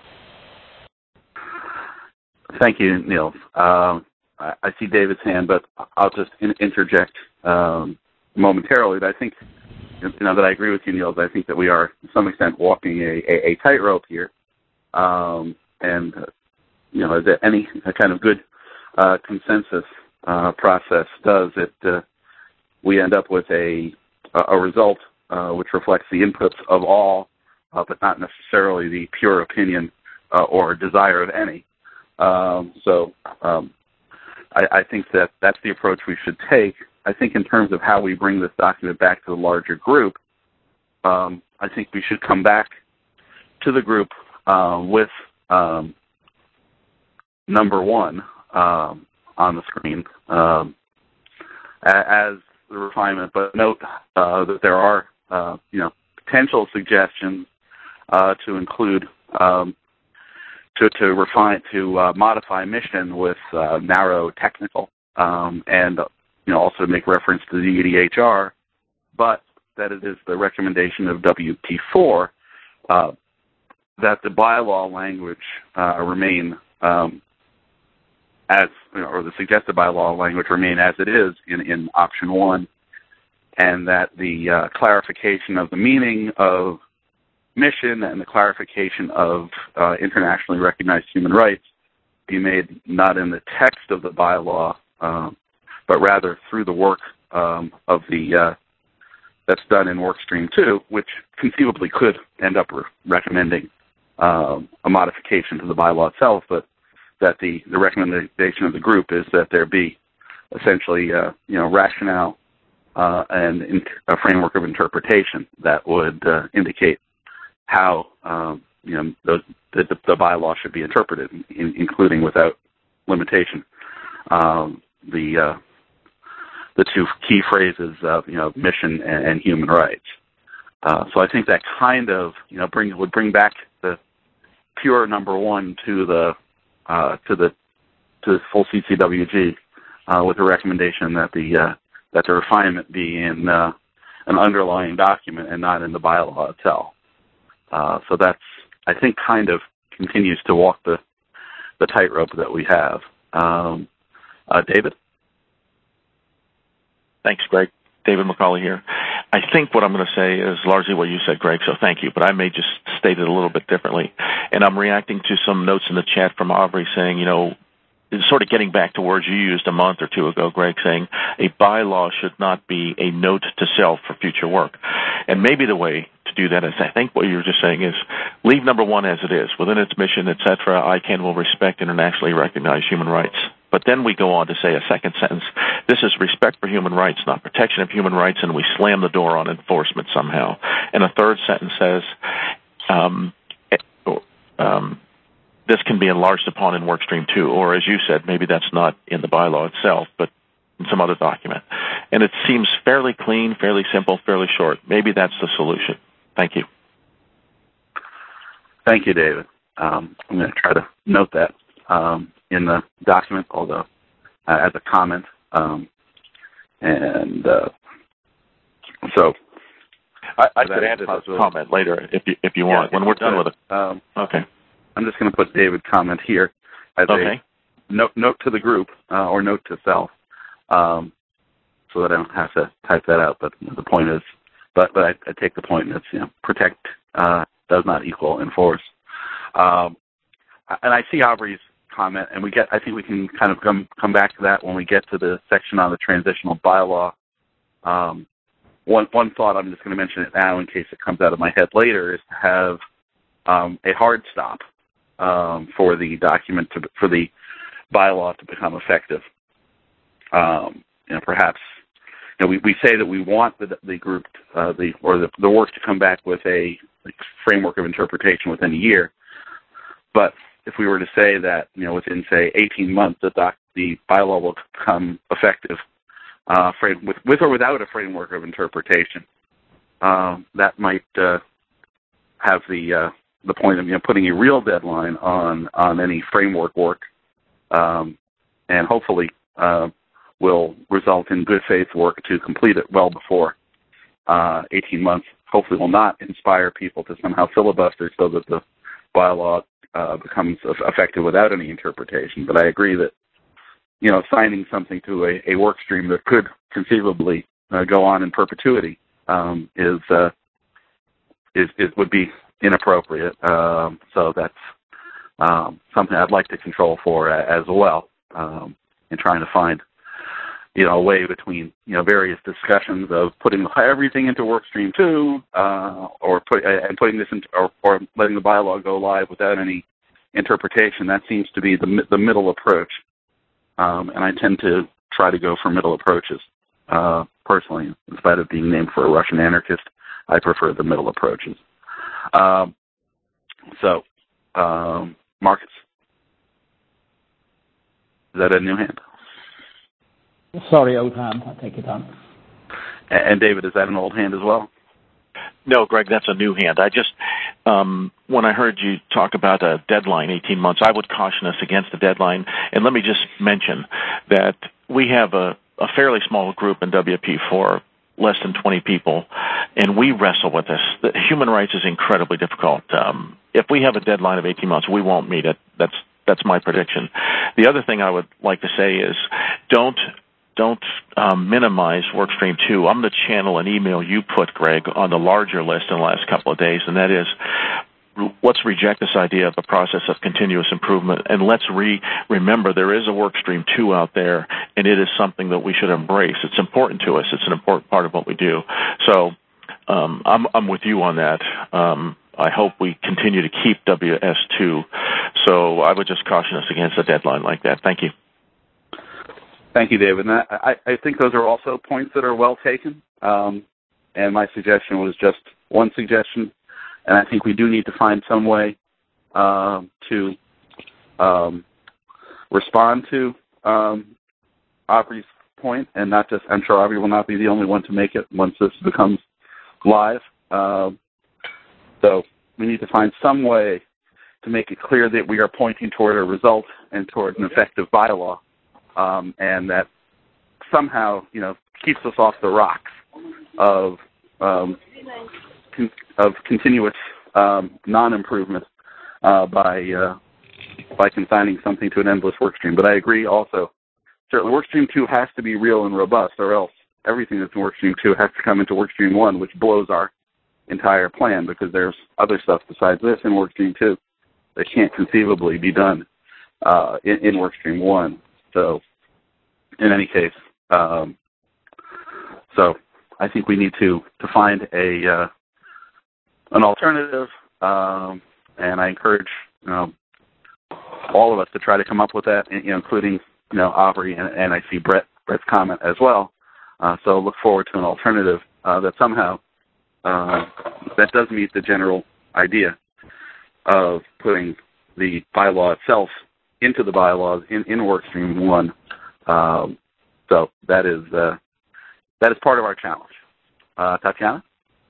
Thank you, Niels. Um, I, I see David's hand, but I'll just in, interject um, momentarily. That I think, you know, that I agree with you, Niels. I think that we are, to some extent, walking a, a, a tightrope here, um, and you know, as any kind of good uh, consensus uh, process does, it uh, we end up with a a result uh, which reflects the inputs of all, uh, but not necessarily the pure opinion uh, or desire of any. Um, so um, I, I think that that's the approach we should take. I think in terms of how we bring this document back to the larger group, um, I think we should come back to the group uh, with um, number one um, on the screen um, as the refinement, but note uh, that there are uh, you know potential suggestions uh, to include um, to to refine to uh, modify mission with uh, narrow technical um, and you know also make reference to the U D H R, but that it is the recommendation of W P four uh, that the bylaw language uh, remain um, as, or the suggested bylaw language remain as it is in, in option one, and that the uh, clarification of the meaning of mission and the clarification of uh, internationally recognized human rights be made not in the text of the bylaw, um, but rather through the work um, of the uh, that's done in Workstream two, which conceivably could end up re- recommending um, a modification to the bylaw itself, but that the, the recommendation of the group is that there be essentially uh, you know rationale uh, and in, a framework of interpretation that would uh, indicate how um, you know those, the, the bylaw should be interpreted, in, including without limitation um, the uh, the two key phrases of you know mission and, and human rights. Uh, so I think that kind of you know bring would bring back the pure number one to the uh, to the to the full C C W G uh, with the recommendation that the uh, that the refinement be in uh, an underlying document and not in the bylaw itself. Uh, so that's I think kind of continues to walk the the tightrope that we have. Um, uh, David? Thanks, Greg. David McCauley here. I think what I'm going to say is largely what you said, Greg, so thank you, but I may just state it a little bit differently. And I'm reacting to some notes in the chat from Aubrey saying, you know, sort of getting back to words you used a month or two ago, Greg, saying a bylaw should not be a note to self for future work. And maybe the way to do that is, I think what you're just saying is, leave number one as it is. Within its mission, et cetera, I C A N will respect internationally recognized human rights. But then we go on to say a second sentence, this is respect for human rights, not protection of human rights, and we slam the door on enforcement somehow. And a third sentence says, um, um, this can be enlarged upon in Workstream two, or as you said, maybe that's not in the bylaw itself, but in some other document. And it seems fairly clean, fairly simple, fairly short. Maybe that's the solution. Thank you. Thank you, David. Um, I'm going to try to note that um, in the document, although uh, as a comment. Um, and uh, so I, I could add a comment later if you if you want, yeah, when we're done with it. Um, okay. I'm just going to put David's comment here as okay. a note, note to the group uh, or note to self, um, so that I don't have to type that out. But the point is, but but I, I take the point that you know protect uh, does not equal enforce. Um, and I see Aubrey's comment, and we get. I think we can kind of come come back to that when we get to the section on the transitional bylaw. Um, one one thought, I'm just going to mention it now in case it comes out of my head later, is to have um, a hard stop um, for the document to for the bylaw to become effective. Um, you know, perhaps you know we, we say that we want the the group uh, the or the, the work to come back with a like, framework of interpretation within a year, but if we were to say that, you know, within, say, eighteen months, the, doc, the bylaw will become effective uh, frame, with, with or without a framework of interpretation, um, that might uh, have the uh, the point of, you know, putting a real deadline on, on any framework work, um, and hopefully uh, will result in good faith work to complete it well before uh, eighteen months. Hopefully will not inspire people to somehow filibuster so that the bylaw Uh, becomes effective without any interpretation. But I agree that, you know, assigning something to a, a work stream that could conceivably uh, go on in perpetuity um, is, uh, is is would be inappropriate. Um, so that's um, something I'd like to control for as well, um, in trying to find, you know, a way between, you know, various discussions of putting everything into workstream two, uh, or put and putting this into, or, or letting the bylaw go live without any interpretation. That seems to be the the middle approach, um, and I tend to try to go for middle approaches. Uh, personally, in spite of being named for a Russian anarchist, I prefer the middle approaches. Um, so, um, Marcus, is that a new hand? Sorry, old hand. I'll take it on. And David, is that an old hand as well? No, Greg, that's a new hand. I just, um, when I heard you talk about a deadline, eighteen months, I would caution us against the deadline. And let me just mention that we have a, a fairly small group in W P for less than twenty people, and we wrestle with this. The human rights is incredibly difficult. Um, if we have a deadline of eighteen months, we won't meet it. That's that's my prediction. The other thing I would like to say is don't don't um, minimize Workstream two. I'm going to channel an email you put, Greg, on the larger list in the last couple of days, and that is, let's reject this idea of a process of continuous improvement, and let's re- remember there is a Workstream two out there, and it is something that we should embrace. It's important to us. It's an important part of what we do. So um, I'm, I'm with you on that. Um, I hope we continue to keep W S two. So I would just caution us against a deadline like that. Thank you. Thank you, David. And I, I think those are also points that are well taken. Um, and my suggestion was just one suggestion. And I think we do need to find some way um, to um, respond to um, Aubrey's point, and not just, I'm sure Aubrey will not be the only one to make it once this becomes live. Um, so we need to find some way to make it clear that we are pointing toward a result and toward an effective bylaw, um, and that somehow, you know, keeps us off the rocks of um, con- of continuous um, non-improvement uh, by uh, by consigning something to an endless workstream. But I agree also, certainly Workstream two has to be real and robust, or else everything that's in Workstream two has to come into Workstream one, which blows our entire plan, because there's other stuff besides this in Workstream two that can't conceivably be done uh, in, in Workstream one. So, in any case, um, so I think we need to, to find a uh, an alternative, um, and I encourage you know, all of us to try to come up with that, you know, including you know Aubrey, and, and I see Brett Brett's comment as well. Uh, so look forward to an alternative uh, that somehow uh, that does meet the general idea of putting the bylaw itself into the bylaws in, in Workstream one. Um, so that is uh, that is part of our challenge. Uh, Tatiana?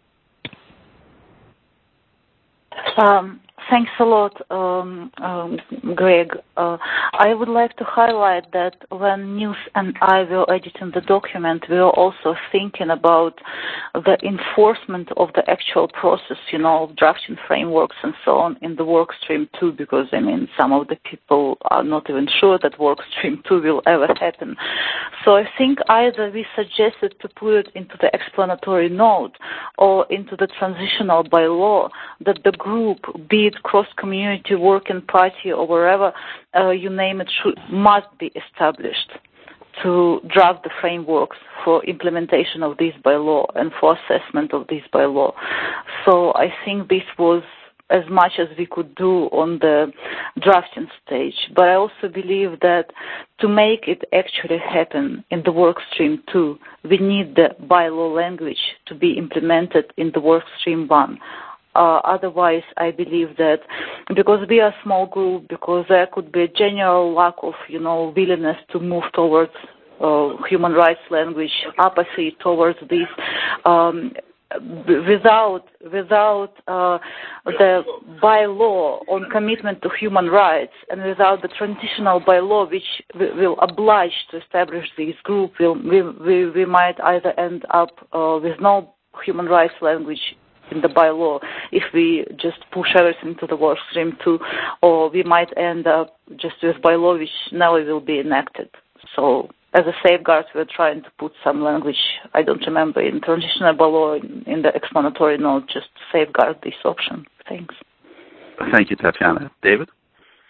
Um, thanks a lot, um, um, Greg. Uh, I would like to highlight that when Nils and I were editing the document, we were also thinking about the enforcement of the actual process, you know, of drafting frameworks and so on in the Workstream two, because, I mean, some of the people are not even sure that Workstream two will ever happen. So I think either we suggested to put it into the explanatory note or into the transitional bylaw that the group, be it cross-community working party or wherever uh, you name it, should, must be established to draft the frameworks for implementation of this bylaw and for assessment of this bylaw. So I think this was as much as we could do on the drafting stage. But I also believe that to make it actually happen in the Workstream two, we need the bylaw language to be implemented in the Workstream one. Uh, otherwise, I believe that because we are a small group, because there could be a general lack of, you know, willingness to move towards uh, human rights language, apathy towards this, um, without without uh, the bylaw on commitment to human rights, and without the transitional bylaw which will oblige to establish this group, we'll, we, we, we might either end up uh, with no human rights language in the bylaw if we just push everything to the Workstream two, or we might end up just with bylaw which never will be enacted. So as a safeguard, we're trying to put some language, I don't remember, in transitional bylaw, in, in the explanatory note, just to safeguard this option. Thanks. Thank you, Tatiana. David?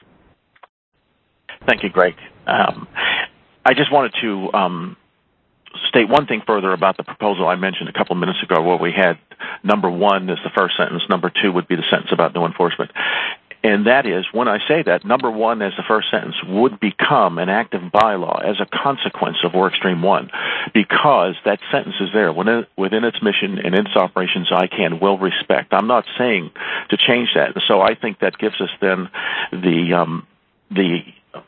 Thank you, Greg. Um, I just wanted to um, state one thing further about the proposal I mentioned a couple of minutes ago, where we had number one is the first sentence, number two would be the sentence about no enforcement. And that is, when I say that, number one as the first sentence would become an active bylaw as a consequence of Workstream one, because that sentence is there. Within, within its mission and its operations, I can will respect. I'm not saying to change that. So I think that gives us then the um, the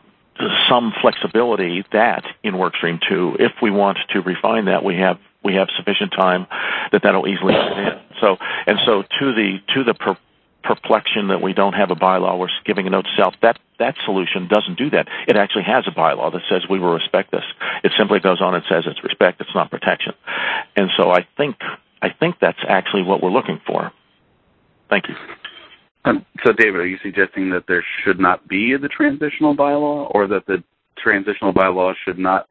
some flexibility that in Workstream two, if we want to refine that, we have we have sufficient time that that'll easily fit in. So and so to the to the per, perplexion that we don't have a bylaw, we're giving a note to self, that that solution doesn't do that. It actually has a bylaw that says we will respect this. It simply goes on and says it's respect, it's not protection. And so I think I think that's actually what we're looking for. Thank you. Um, so, David, are you suggesting that there should not be the transitional bylaw, or that the transitional bylaw should not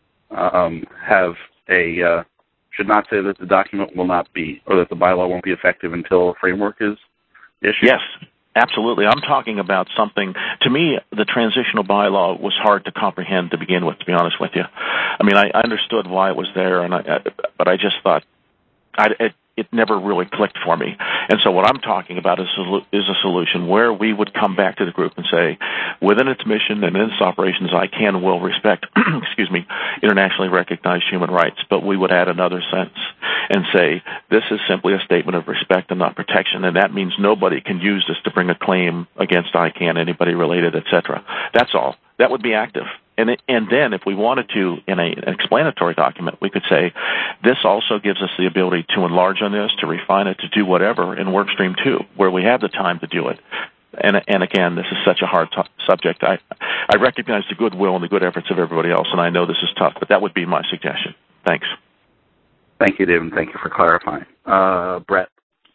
um, have a uh, should not say that the document will not be, or that the bylaw won't be effective until a framework is issued? Yes, absolutely. I'm talking about something. To me, the transitional bylaw was hard to comprehend to begin with. To be honest with you, I mean, I understood why it was there, and I, but I just thought I, it, it never really clicked for me. And so what I'm talking about is a, is a solution where we would come back to the group and say, within its mission and its operations, I can and will respect, excuse me, internationally recognized human rights. But we would add another sentence and say, this is simply a statement of respect and not protection, and that means nobody can use this to bring a claim against I CANN, anybody related, et cetera. That's all. That would be active. And, it, and then if we wanted to, in a, an explanatory document, we could say, this also gives us the ability to enlarge on this, to refine it, to do whatever in Workstream two, where we have the time to do it. And, and again, this is such a hard t- subject. I, I recognize the goodwill and the good efforts of everybody else, and I know this is tough, but that would be my suggestion. Thanks. Thank you, David. Thank you for clarifying. Uh, Brett.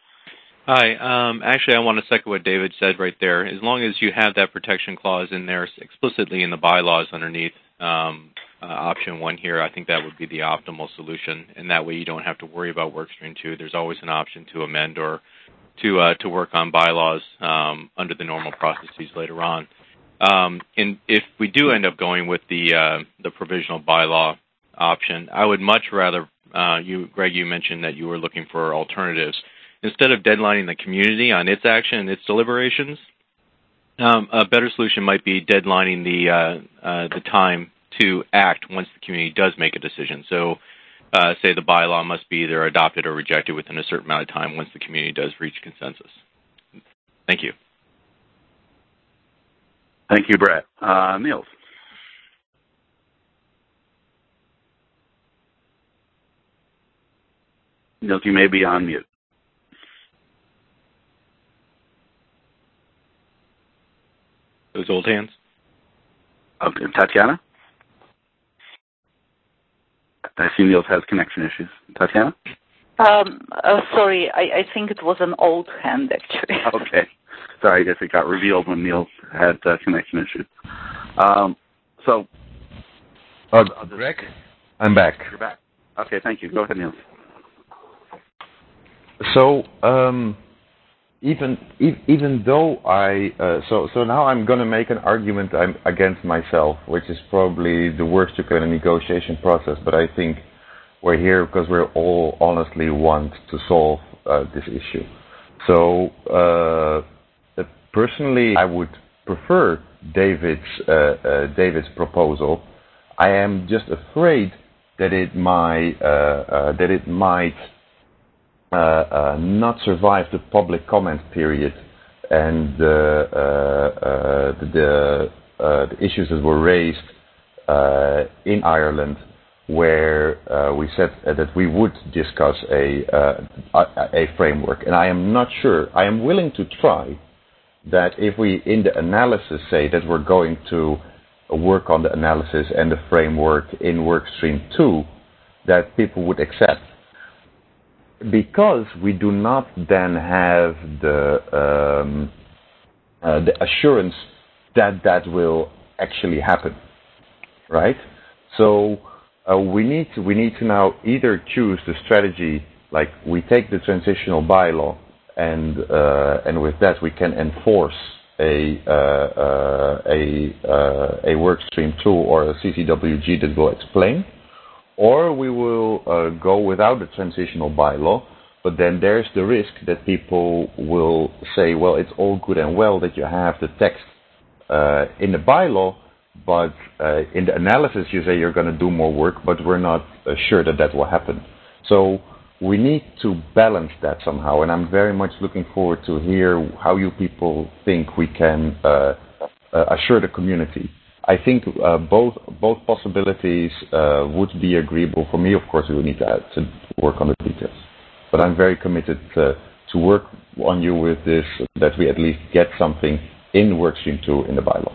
Hi. Um, actually, I want to second what David said right there. As long as you have that protection clause in there explicitly in the bylaws underneath um, uh, option one here, I think that would be the optimal solution. And that way you don't have to worry about Workstream two. There's always an option to amend or to uh, to work on bylaws um, under the normal processes later on. Um, and if we do end up going with the uh, the provisional bylaw option, I would much rather, uh, you, Greg, you mentioned that you were looking for alternatives. Instead of deadlining the community on its action and its deliberations, um, a better solution might be deadlining the uh, uh, the time to act once the community does make a decision. So, uh, say the bylaw must be either adopted or rejected within a certain amount of time once the community does reach consensus. Thank you. Thank you, Brett. Uh, Niels. Niels, you may be on mute. Those old hands. Okay, Tatiana? I see Niels has connection issues. Tatiana? Um, uh, sorry, I, I think it was an old hand, actually. Okay. Sorry, I guess it got revealed when Niels had uh, connection issues. Um, so... Uh, Greg? I'm back. You're back. Okay, thank you. Go ahead, Niels. So, um... Even even though I uh, so so now I'm going to make an argument I'm against myself, which is probably the worst you can in a negotiation process. But I think we're here because we all honestly want to solve uh, this issue. So uh, personally, I would prefer David's uh, uh, David's proposal. I am just afraid that it might uh, uh, that it might. Uh, uh, not survive the public comment period and uh, uh, uh, the, uh, the issues that were raised uh, in Ireland, where uh, we said uh, that we would discuss a, uh, a a framework. And I am not sure. I am willing to try that if we, in the analysis, say that we're going to work on the analysis and the framework in Workstream two, that people would accept. Because we do not then have the um, uh, the assurance that that will actually happen, right? So uh, we need to, we need to now either choose the strategy, like we take the transitional bylaw, and uh, and with that we can enforce a uh, uh, a uh, a workstream two or a C C W G that will explain, or we will uh, go without a transitional bylaw. But then there's the risk that people will say, well, it's all good and well that you have the text uh, in the bylaw, but uh, in the analysis you say you're going to do more work, but we're not uh, sure that that will happen. So we need to balance that somehow, and I'm very much looking forward to hear how you people think we can uh, uh, assure the community. I think uh, both both possibilities uh, would be agreeable for me. Of course, we will need to, add, to work on the details. But I'm very committed uh, to work on you with this, so that we at least get something in Workstream two in the bylaws.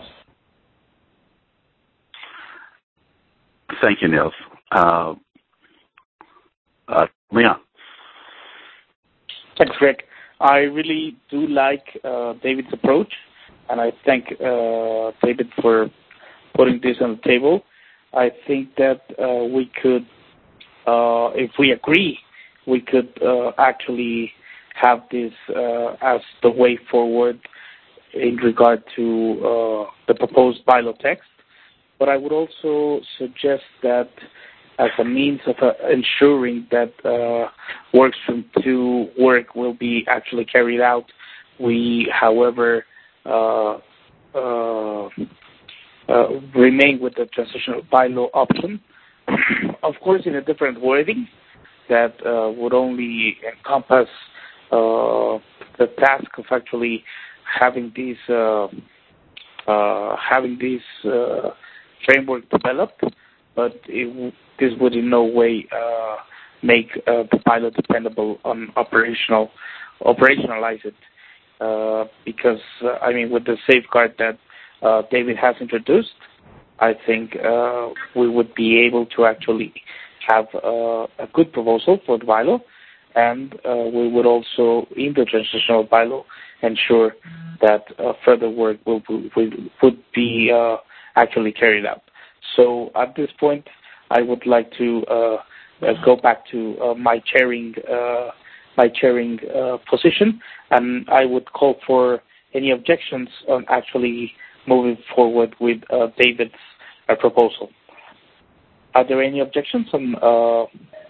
Thank you, Niels. Uh, uh, Leon. Thanks, Greg. I really do like uh, David's approach, and I thank uh, David for putting this on the table. I think that uh, we could, uh, if we agree, we could uh, actually have this uh, as the way forward in regard to uh, the proposed bylaw text. But I would also suggest that as a means of uh, ensuring that uh, Workstream two work will be actually carried out, we, however, uh, uh, uh, remain with the transitional bylaw option, of course in a different wording that uh, would only encompass uh, the task of actually having these uh, uh, having this uh, framework developed, but it, this would in no way uh, make uh, the pilot dependable on operational operationalize it, uh, because uh, I mean with the safeguard that uh, David has introduced, I think uh, we would be able to actually have uh, a good proposal for the bylaw, and uh, we would also in the transitional bylaw ensure that uh, further work will, will would be uh, actually carried out. So at this point, I would like to uh, uh, go back to uh, my chairing uh, my chairing uh, position, and I would call for any objections on actually moving forward with uh, David's uh, proposal. Are there any objections on uh,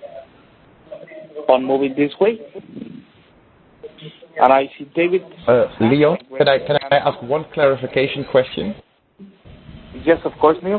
on moving this way? And I see David. Uh, Leon, can I can I ask one clarification question? Yes, of course, Neil.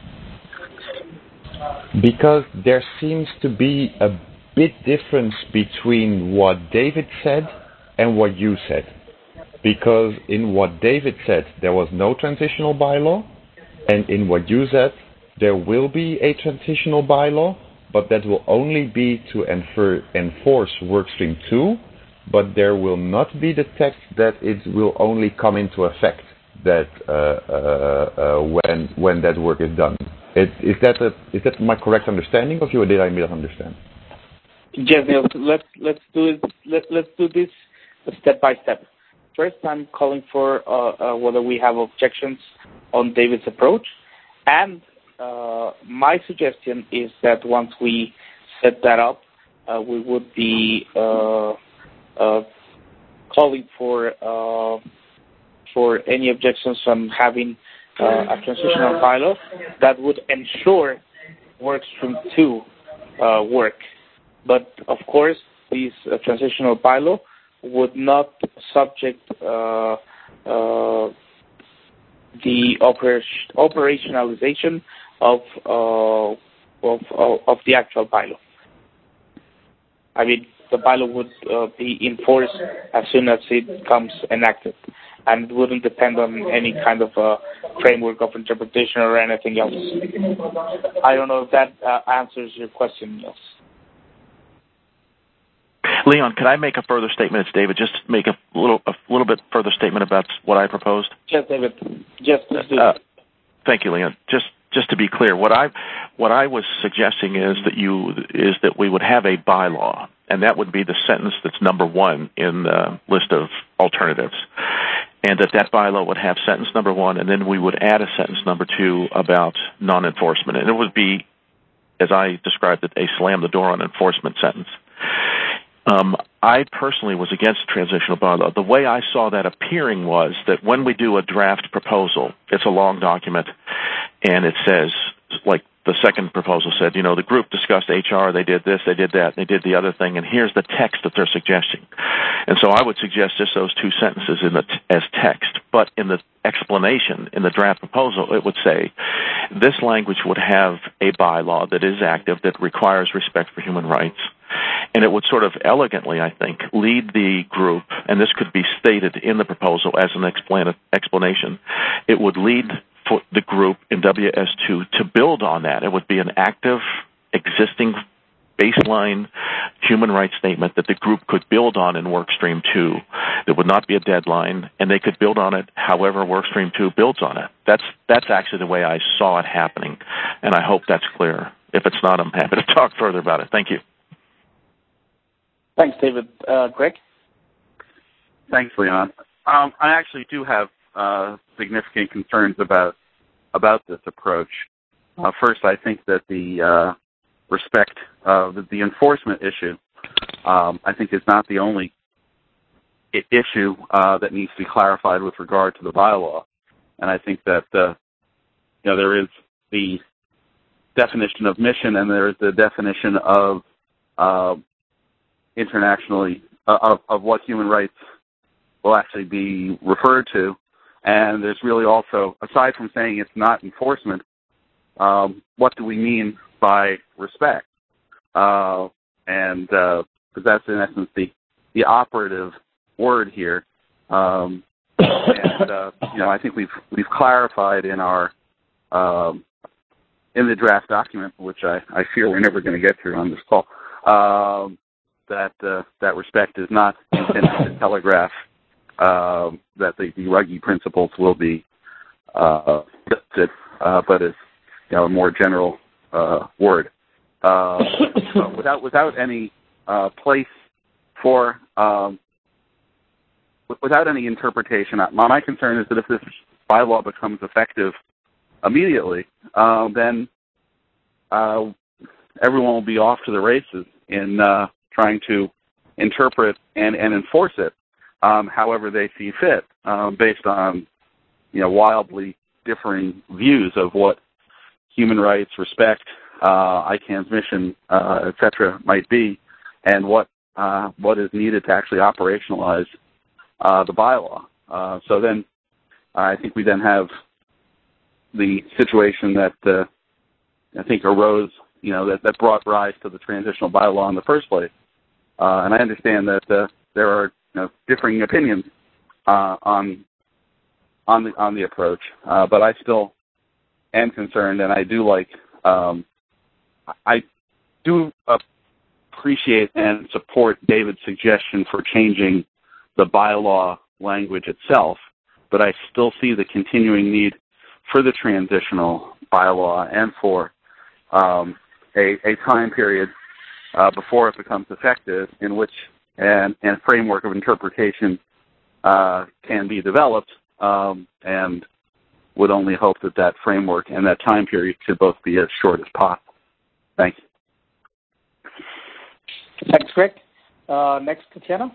Because there seems to be a bit difference between what David said and what you said. Because in what David said, there was no transitional bylaw, and in what you said, there will be a transitional bylaw, but that will only be to enfor- enforce Workstream two, but there will not be the text that it will only come into effect that uh, uh, uh, when when that work is done. It, is that a, is that my correct understanding of you, or did I misunderstand? Yes, Neil. Let's let's do it. Let let's do this step by step. First, I'm calling for uh, uh, whether we have objections on David's approach, and uh, my suggestion is that once we set that up, uh, we would be uh, uh, calling for uh, for any objections on having uh, a transitional bylaw that would ensure Workstream two uh, work. But of course, this uh, transitional bylaw would not subject uh, uh, the operation, operationalization of, uh, of of of the actual bylaw. I mean, the bylaw would uh, be enforced as soon as it becomes enacted, and it wouldn't depend on any kind of uh, framework of interpretation or anything else. I don't know if that uh, answers your question, yes. Leon, can I make a further statement? It's David. Just make a little a little bit further statement about what I proposed. Yes, David. Yes, please do. Uh, thank you, Leon. Just just to be clear, what I what I was suggesting is that you is that we would have a bylaw, and that would be the sentence that's number one in the list of alternatives, and that that bylaw would have sentence number one, and then we would add a sentence number two about non-enforcement, and it would be, as I described it, a slam the door on enforcement sentence. Um, I personally was against the transitional bylaw. The way I saw that appearing was that when we do a draft proposal, it's a long document, and it says, like the second proposal said, you know, the group discussed H R, they did this, they did that, they did the other thing, and here's the text that they're suggesting. And so I would suggest just those two sentences in the t- as text, but in the explanation, in the draft proposal, it would say, this language would have a bylaw that is active, that requires respect for human rights, and it would sort of elegantly, I think, lead the group, and this could be stated in the proposal as an explan- explanation, it would lead for the group in W S two to build on that. It would be an active, existing baseline human rights statement that the group could build on in Workstream two. There would not be a deadline, and they could build on it however Workstream two builds on it. That's that's actually the way I saw it happening, and I hope that's clear. If it's not, I'm happy to talk further about it. Thank you. Thanks, David. Uh, Greg? Thanks, Leon. Um, I actually do have uh, significant concerns about about this approach. Uh, first, I think that the uh, respect, uh, the, the enforcement issue, um, I think is not the only I- issue uh, that needs to be clarified with regard to the bylaw. And I think that uh, you know there is the definition of mission, and there is the definition of uh, internationally uh, of, of what human rights will actually be referred to. And there's really also, aside from saying it's not enforcement, um, what do we mean by respect? Uh, and uh, because that's in essence the, the operative word here. Um, and uh, you know, I think we've we've clarified in our um, in the draft document, which I, I fear we're never going to get through on this call, um, that uh, that respect is not intended to telegraph um, that the, the Ruggie principles will be uh, listed, uh, but is you know a more general uh, word uh, without without any uh, place for um, without any interpretation. My, my concern is that if this bylaw becomes effective immediately, uh, then uh, everyone will be off to the races in uh, trying to interpret and, and enforce it um, however they see fit, um, based on you know wildly differing views of what human rights, respect, uh, I CAN's mission, uh, et cetera, might be, and what uh, what is needed to actually operationalize uh, the bylaw. Uh, so then, I think we then have the situation that uh, I think arose, you know, that, that brought rise to the transitional bylaw in the first place. Uh, and I understand that uh, there are you know, differing opinions uh, on on the on the approach, uh, but I still am concerned, and I do like um, I do appreciate and support David's suggestion for changing the bylaw language itself, but I still see the continuing need for the transitional bylaw and for um, a, a time period uh, before it becomes effective in which an, a framework of interpretation uh, can be developed, um, and would only hope that that framework and that time period could both be as short as possible. Thanks. Thanks, Greg. Uh, next, Tatiana.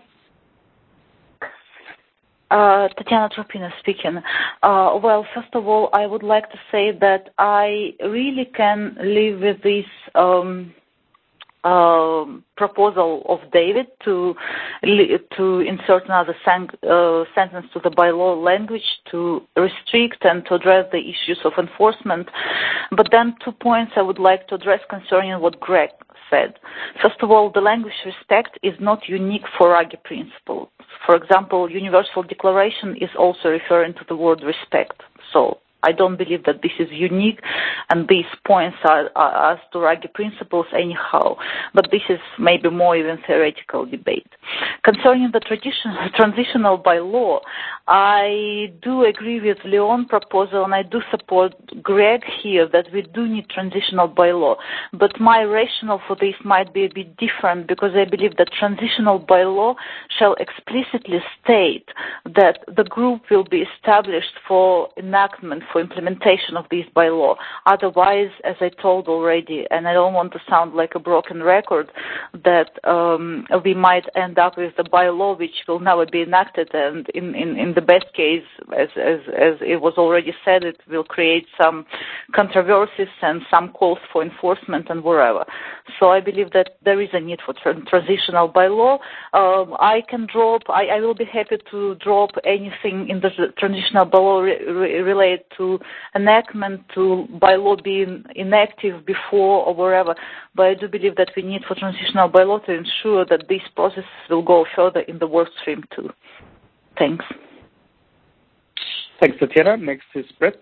Uh, Tatiana Tropina speaking. Uh, well, first of all, I would like to say that I really can live with this um, uh, proposal of David to to insert another sen- uh, sentence to the bylaw language to restrict and to address the issues of enforcement. But then two points I would like to address concerning what Greg said. First of all, the language respect is not unique for Ruggie principle. For example, Universal Declaration is also referring to the word respect. So I don't believe that this is unique, and these points are, are as to Ruggie principles anyhow. But this is maybe more even theoretical debate. Concerning the tradition, transitional bylaw, I do agree with Leon's proposal, and I do support Greg here that we do need transitional bylaw. But my rationale for this might be a bit different, because I believe that transitional bylaw shall explicitly state that the group will be established for enactment, for implementation of this bylaw. Otherwise, as I told already, and I don't want to sound like a broken record, that um, we might end up with the bylaw which will never be enacted, and in, in, in the best case, as, as, as it was already said, it will create some controversies and some calls for enforcement and wherever. So I believe that there is a need for tra- transitional bylaw. Um, I can drop, I, I will be happy to drop anything in the transitional bylaw re- re- related to enactment, to bylaw being inactive before or wherever, but I do believe that we need for transitional bylaw to ensure that this process will go further in the work stream too. Thanks. Thanks, Tatiana. Next is Brett.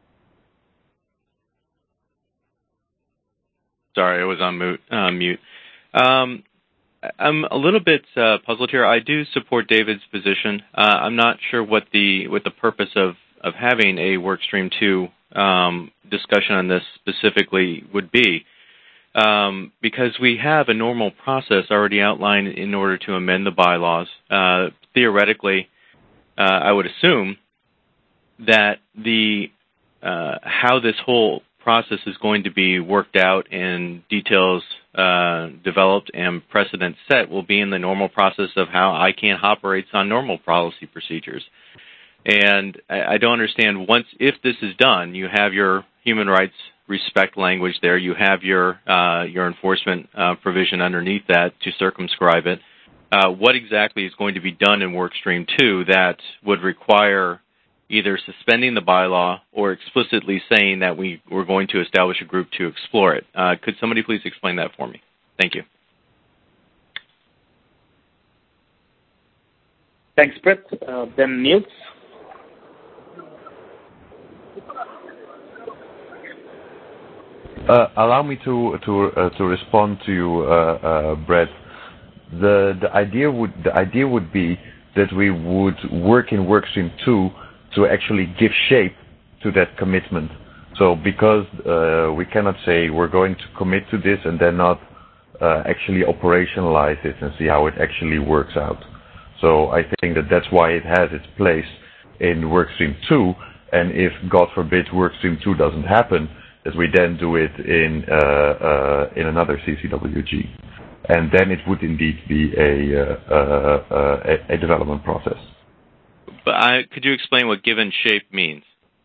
Sorry, I was on mute. Uh, mute. Um, I'm a little bit uh, puzzled here. I do support David's position. Uh, I'm not sure what the what the purpose of, of having a workstream two um, discussion on this specifically would be, um, because we have a normal process already outlined in order to amend the bylaws. Uh, theoretically, uh, I would assume that the uh, how this whole process is going to be worked out and details uh, developed and precedent set will be in the normal process of how I C A N operates on normal policy procedures. And I, I don't understand, once, if this is done, you have your human rights respect language there, you have your uh, your enforcement uh, provision underneath that to circumscribe it. Uh, what exactly is going to be done in Workstream two that would require either suspending the bylaw or explicitly saying that we, we're going to establish a group to explore it? Uh, could somebody please explain that for me? Thank you. Thanks, Brett. Uh, then Niels. Uh, allow me to to uh, to respond to you, uh, uh, Brett. The the idea would the idea would be that we would work in Workstream two to actually give shape to that commitment. So because uh, we cannot say we're going to commit to this and then not uh, actually operationalize it and see how it actually works out. So I think that that's why it has its place in Workstream two, and if, God forbid, Workstream two doesn't happen, that we then do it in uh, uh, in another C C W G. And then it would indeed be a, uh, uh, a, a development process. But I, could you explain what given shape means?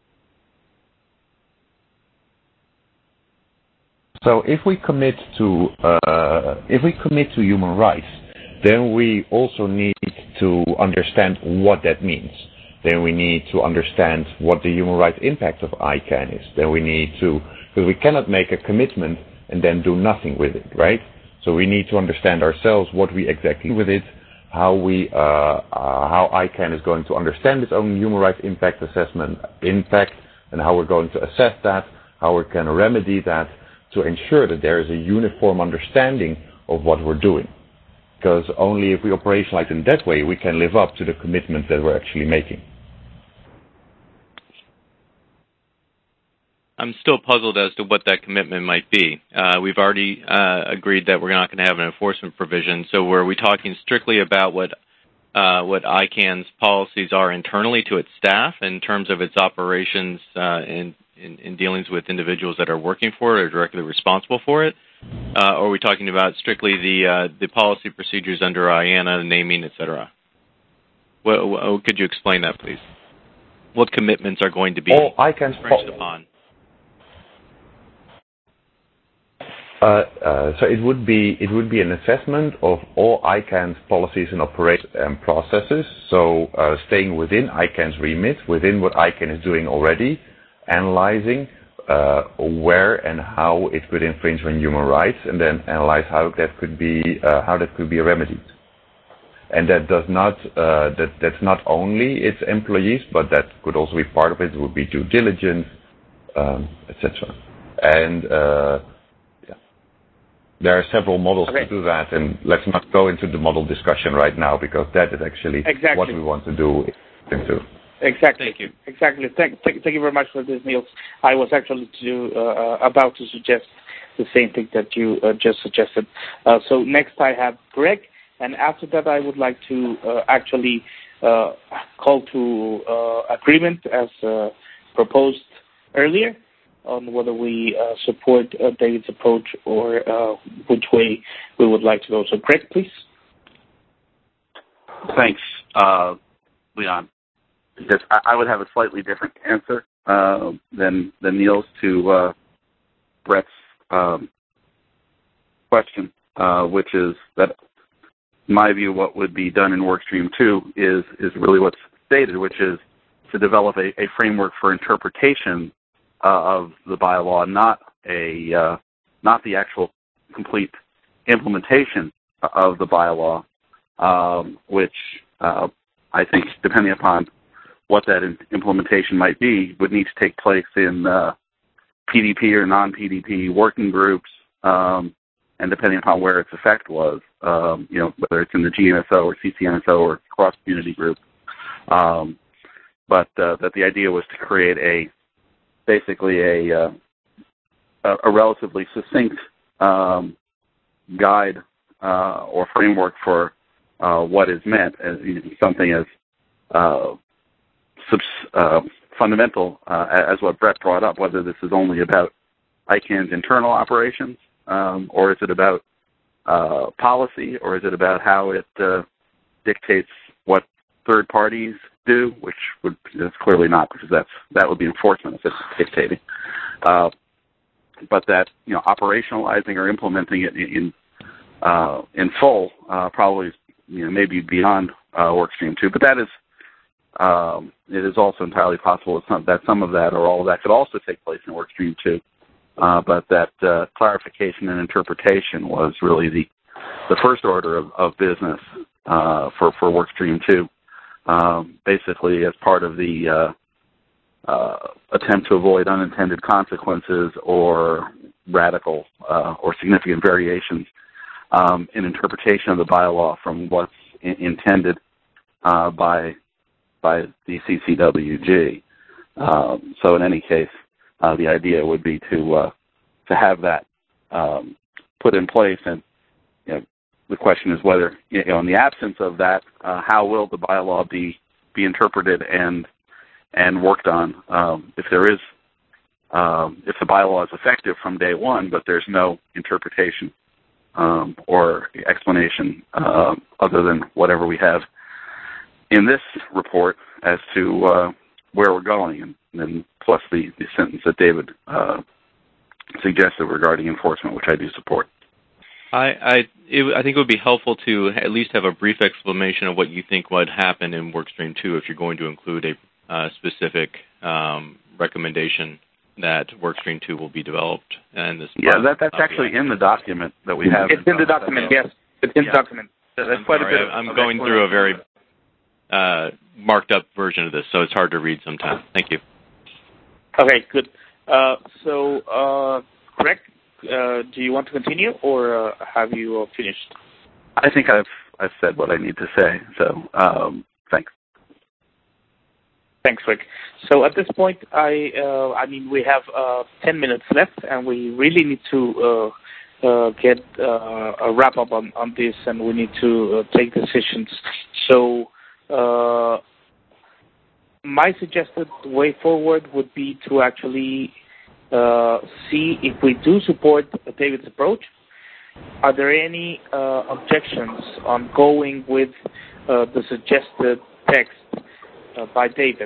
So if we commit to uh, if we commit to human rights, then we also need to understand what that means. Then we need to understand what the human rights impact of I C A N is. Then we need to, because we cannot make a commitment and then do nothing with it, right? So we need to understand ourselves what we exactly do with it, how we uh, uh, how I C A N is going to understand its own human rights impact assessment impact, and how we're going to assess that, how we can remedy that, to ensure that there is a uniform understanding of what we're doing. Because only if we operationalize in that way, we can live up to the commitments that we're actually making. I'm still puzzled as to what that commitment might be. Uh, we've already uh, agreed that we're not going to have an enforcement provision. So were we talking strictly about what uh, what I C A N's policies are internally to its staff in terms of its operations uh, in, in, in dealings with individuals that are working for it or directly responsible for it? Uh, or are we talking about strictly the uh, the policy procedures under I A N A, naming, et cetera? What, what, could you explain that, please? What commitments are going to be All I C A N's infringed upon? Uh, uh, so it would be it would be an assessment of all I C A N's policies and operations and processes. So uh, staying within I C A N's remit, within what I C A N is doing already, analyzing uh, where and how it could infringe on human rights, and then analyze how that could be uh, how that could be remedied. And that does not uh, that that's not only its employees, but that could also be part of it. It would be due diligence, um, et cetera. And uh, there are several models okay. to do that, and let's not go into the model discussion right now, because that is actually exactly. what we want to do. Into. Exactly. Thank you. Exactly. Thank, thank, thank you very much for this, Niels. I was actually to, uh, about to suggest the same thing that you uh, just suggested. Uh, so next I have Greg, and after that I would like to uh, actually uh, call to uh, agreement as uh, proposed earlier on whether we uh, support uh, David's approach or uh, which way we would like to go. So, Greg, please. Thanks, uh, Leon. Because I, I would have a slightly different answer uh, than than Niels to uh, Brett's um, question, uh, which is that, in my view, what would be done in Workstream two is is really what's stated, which is to develop a, a framework for interpretation uh, of the bylaw, not a uh, not the actual complete implementation of the bylaw, um, which uh, I think, depending upon what that in- implementation might be, would need to take place in uh, P D P or non-P D P working groups, um, and depending upon where its effect was, um, you know, whether it's in the G N S O or C C N S O or cross-community group. Um, but uh, that the idea was to create a basically a uh, a, a relatively succinct um, guide uh, or framework for uh, what is meant, as you know, something as uh, subs, uh, fundamental uh, as what Brett brought up, whether this is only about I CANN's internal operations, um, or is it about uh, policy, or is it about how it uh, dictates what third parties do, which would that's clearly not, because that's that would be enforcement if it's dictating. Uh, but that, you know, operationalizing or implementing it in uh, in full uh, probably is, you know, maybe beyond uh, Workstream two, but that is um, it is also entirely possible that some, that some of that or all of that could also take place in Workstream two. Uh, but that uh, clarification and interpretation was really the the first order of, of business uh, for for Workstream two. Um, basically, as part of the uh, uh, attempt to avoid unintended consequences or radical uh, or significant variations um, in interpretation of the bylaw from what's in- intended uh, by by the C C W G. Um, so, in any case, uh, the idea would be to uh, to have that um, put in place, and you know, the question is whether, you know, in the absence of that, uh, how will the bylaw be be interpreted and and worked on? Um, if there is, um, if the bylaw is effective from day one, but there's no interpretation um, or explanation uh, other than whatever we have in this report as to uh, where we're going, and then plus the, the sentence that David uh, suggested regarding enforcement, which I do support. I I, it, I think it would be helpful to at least have a brief explanation of what you think would happen in Workstream two if you're going to include a uh, specific um, recommendation that Workstream two will be developed. And this yeah, that, that's actually in the document that we have. It's in the document, yes. It's in the document. That's I'm quite sorry, a bit. I'm of going through a very uh, marked up version of this, so it's hard to read sometimes. Thank you. Okay, good. Uh, so, uh, Greg, uh, do you want to continue, or uh, have you uh, finished? I think I've I've said what I need to say. So, um, thanks. Thanks, Rick. So at this point, I uh, I mean we have uh, ten minutes left, and we really need to uh, uh, get uh, a wrap up on, on this, and we need to uh, take decisions. So. Uh, my suggested way forward would be to actually uh, see if we do support David's approach. Are there any uh, objections on going with uh, the suggested text uh, by David?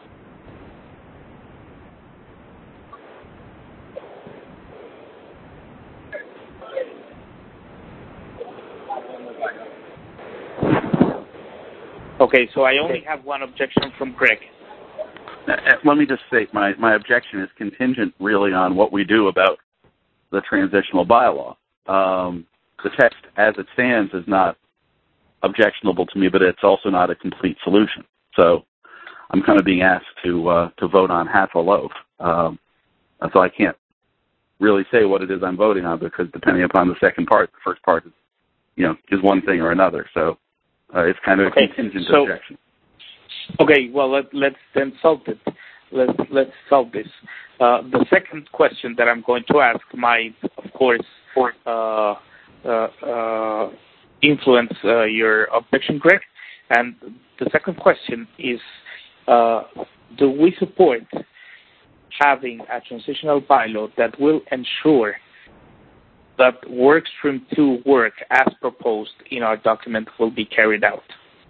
Okay, so I only have one objection from Greg. Let me just state my, my objection is contingent really on what we do about the transitional bylaw. Um, the text as it stands is not objectionable to me, but it's also not a complete solution. So I'm kind of being asked to uh, to vote on half a loaf. Um, so I can't really say what it is I'm voting on, because depending upon the second part, the first part is, you know, is one thing or another. So uh, it's kind of a okay, contingent so, objection. Okay, well, let, let's then solve it. Let's, let's solve this. Uh, the second question that I'm going to ask might, of course, uh, uh, uh, influence uh, your objection, Greg. And the second question is, uh, do we support having a transitional bylaw that will ensure that Workstream two work as proposed in our document will be carried out.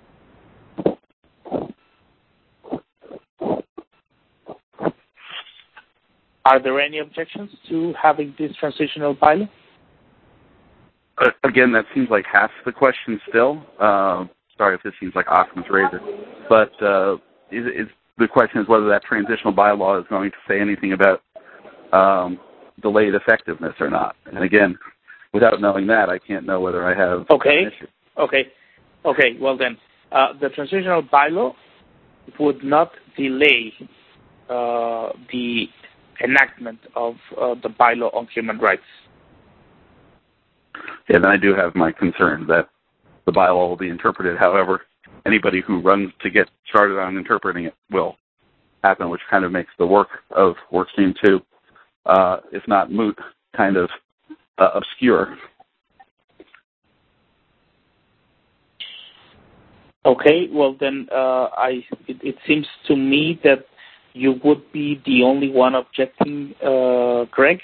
Are there any objections to having this transitional bylaw? Uh, again, that seems like half the question still. Uh, sorry if this seems like Occam's razor. But uh, is, is, the question is whether that transitional bylaw is going to say anything about um, delayed effectiveness or not. And again, without knowing that, I can't know whether I have okay. an issue. Okay. Okay. Well then, uh, the transitional bylaw would not delay uh, the enactment of uh, the bylaw on human rights. Yeah, then I do have my concern that the bylaw will be interpreted however anybody who runs to get started on interpreting it will happen, which kind of makes the work of Workstream two, uh, if not moot, kind of uh, obscure. Okay, well then, uh, I it, it seems to me that you would be the only one objecting, uh, Greg?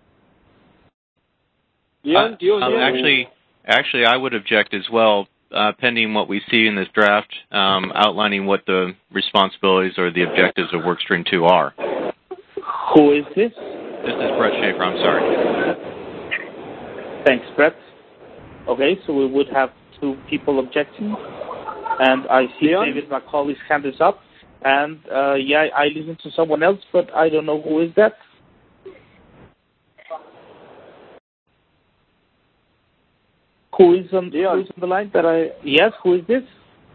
Yeah, uh, um, actually, actually, I would object as well, uh, pending what we see in this draft, um, outlining what the responsibilities or the objectives of Workstream two are. Who is this? This is Brett Schaefer. I'm sorry. Thanks, Brett. Okay, so we would have two people objecting, and I see Leon? David Macaulay's hand is up, and uh, yeah, I listen to someone else, but I don't know who is that. Who is on, who is on the line? That I yes, who is this?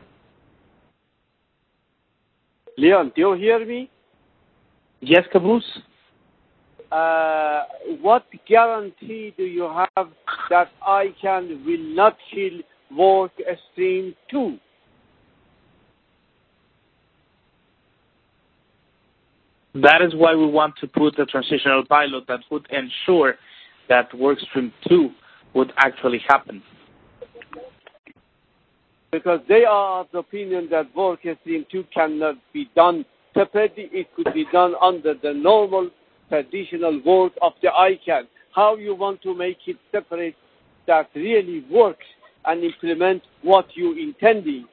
Leon, do you hear me? Yes, Caboose. Uh, what guarantee do you have that ICANN will not kill Workstream two? That is why we want to put a transitional bylaw that would ensure that Workstream two would actually happen. Because they are of the opinion that Workstream two cannot be done separately. It could be done under the normal traditional work of the ICANN. How you want to make it separate that really works and implement what you intending?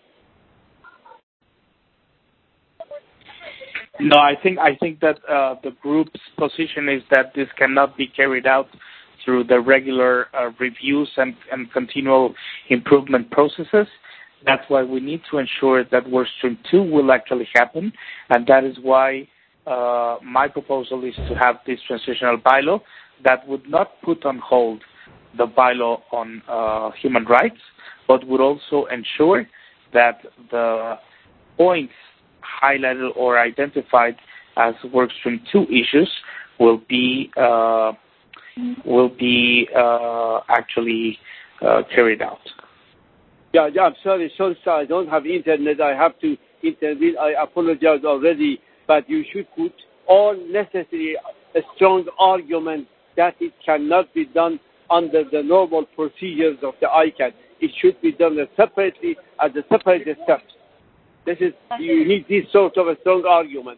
No, I think I think that uh, the group's position is that this cannot be carried out through the regular uh, reviews and, and continual improvement processes. That's why we need to ensure that Workstream two will actually happen, and that is why uh, my proposal is to have this transitional bylaw that would not put on hold the bylaw on uh, human rights, but would also ensure that the points highlighted or identified as Workstream two issues will be uh, will be uh, actually uh, carried out. Yeah, yeah, I'm sorry, sorry, sir. I don't have internet. I have to intervene. I apologize already, but you should put all necessary uh, strong arguments that it cannot be done under the normal procedures of the ICANN. It should be done separately as a separate step. This is, you need this sort of a strong argument.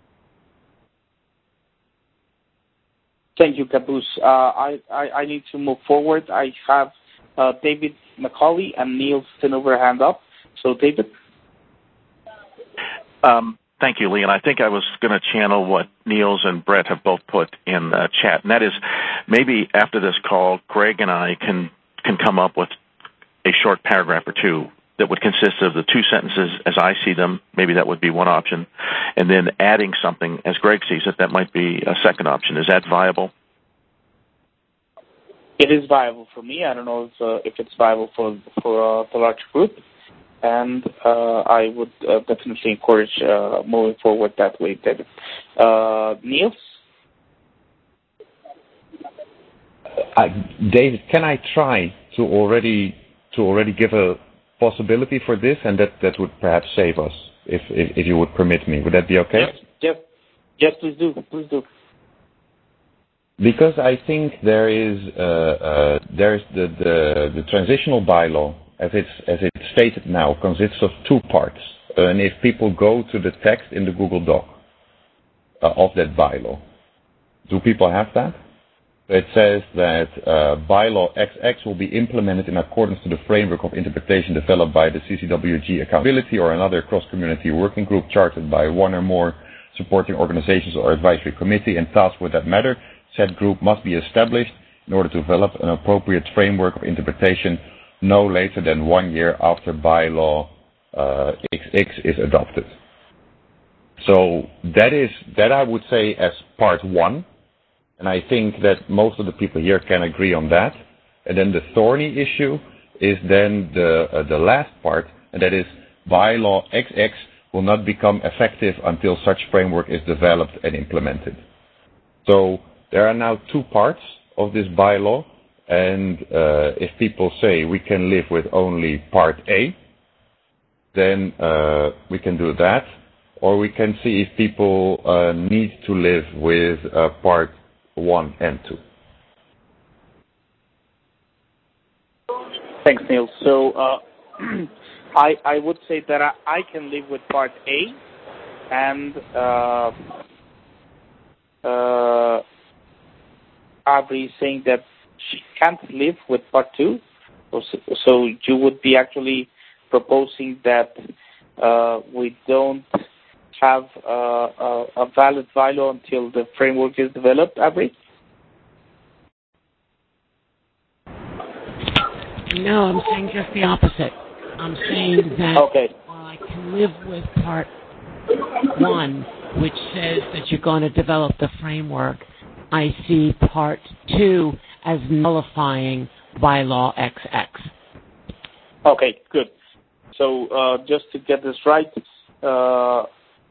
Thank you, Caboose. Uh, I, I, I need to move forward. I have uh, David Macaulay and Neil still over a hand up. So, David? Um, thank you, Leon. I think I was going to channel what Niels and Brett have both put in the chat, and that is maybe after this call, Greg and I can, can come up with a short paragraph or two that would consist of the two sentences as I see them. Maybe that would be one option. And then adding something as Greg sees it, that might be a second option. Is that viable? It is viable for me. I don't know if, uh, if it's viable for, for uh, the large group. And uh, I would uh, definitely encourage uh, moving forward that way, David. Uh, Niels? Uh, David, can I try to already to already give a possibility for this, and that, that would perhaps save us, if, if if you would permit me. Would that be okay? Yes, yes, yes, please do, please do. Because I think there is uh, uh, there is the, the the transitional bylaw, as it's as it's stated now, consists of two parts. And if people go to the text in the Google Doc, uh, of that bylaw. Do people have that? It says that uh, bylaw X X will be implemented in accordance to the framework of interpretation developed by the C C W G Accountability or another cross-community working group chartered by one or more supporting organizations or advisory committee and tasked with that matter. Said group must be established in order to develop an appropriate framework of interpretation no later than one year after bylaw uh, X X is adopted. So that is that I would say as part one, and I think that most of the people here can agree on that. And then the thorny issue is then the uh, the last part, and that is bylaw X X will not become effective until such framework is developed and implemented. So there are now two parts of this bylaw, and uh, if people say we can live with only part A, then uh, we can do that, or we can see if people uh, need to live with uh, part one and two. Thanks, Neil. So uh, I I would say that I, I can live with part A, and uh, uh, Abri is saying that she can't live with part two. So, so you would be actually proposing that uh, we don't have uh, a, a valid bylaw until the framework is developed, Abri? No, I'm saying just the opposite. I'm saying that okay. while I can live with part one, which says that you're going to develop the framework, I see part two as nullifying bylaw X X. Okay, good. So uh, just to get this right, uh,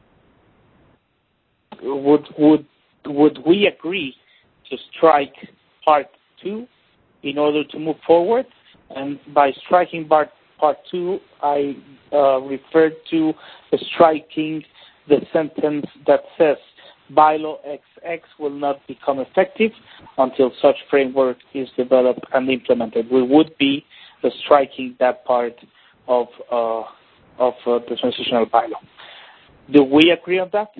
would would would we agree to strike part two in order to move forward? And by striking part part two, I uh, referred to striking the sentence that says bylaw X X will not become effective until such framework is developed and implemented. We would be uh, striking that part of uh, of uh, the transitional bylaw. Do we agree on that?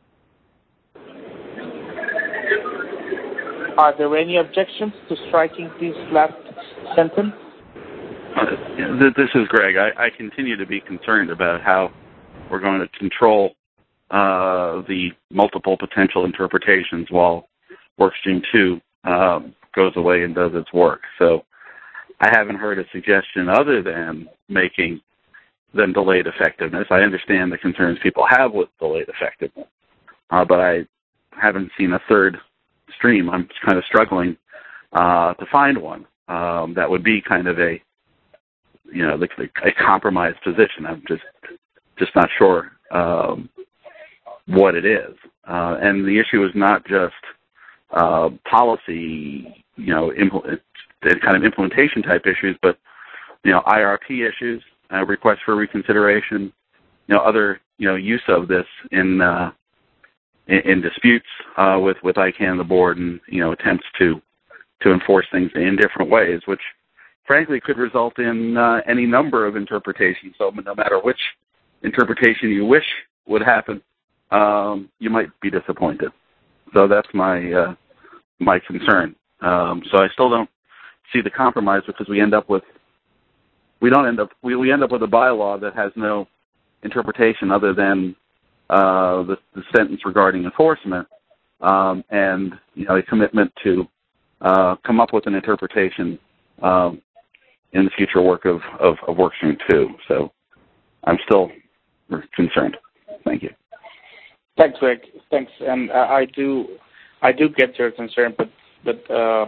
Are there any objections to striking this last sentence? Uh, this is Greg. I, I continue to be concerned about how we're going to control uh, the multiple potential interpretations while Workstream two uh, goes away and does its work. So I haven't heard a suggestion other than making them delayed effectiveness. I understand the concerns people have with delayed effectiveness, uh, but I haven't seen a third stream. I'm kind of struggling uh, to find one um, that would be kind of a, you know, like a compromised position. I'm just just not sure um, what it is. Uh, and the issue is not just uh, policy, you know, impl- kind of implementation type issues, but, you know, I R P issues, uh, requests for reconsideration, you know, other, you know, use of this in uh, in, in disputes uh, with, with I CANN, the board, and, you know, attempts to, to enforce things in different ways, which frankly could result in uh, any number of interpretations. So no matter which interpretation you wish would happen, um, you might be disappointed. So that's my uh, my concern. Um, so I still don't see the compromise, because we end up with we don't end up we, we end up with a bylaw that has no interpretation other than uh, the, the sentence regarding enforcement, um, and you know a commitment to uh, come up with an interpretation um, in the future work of, of, of Workstream two. So I'm still concerned. Thank you. Thanks, Greg. Thanks, and uh, I do, I do get your concern, but but uh,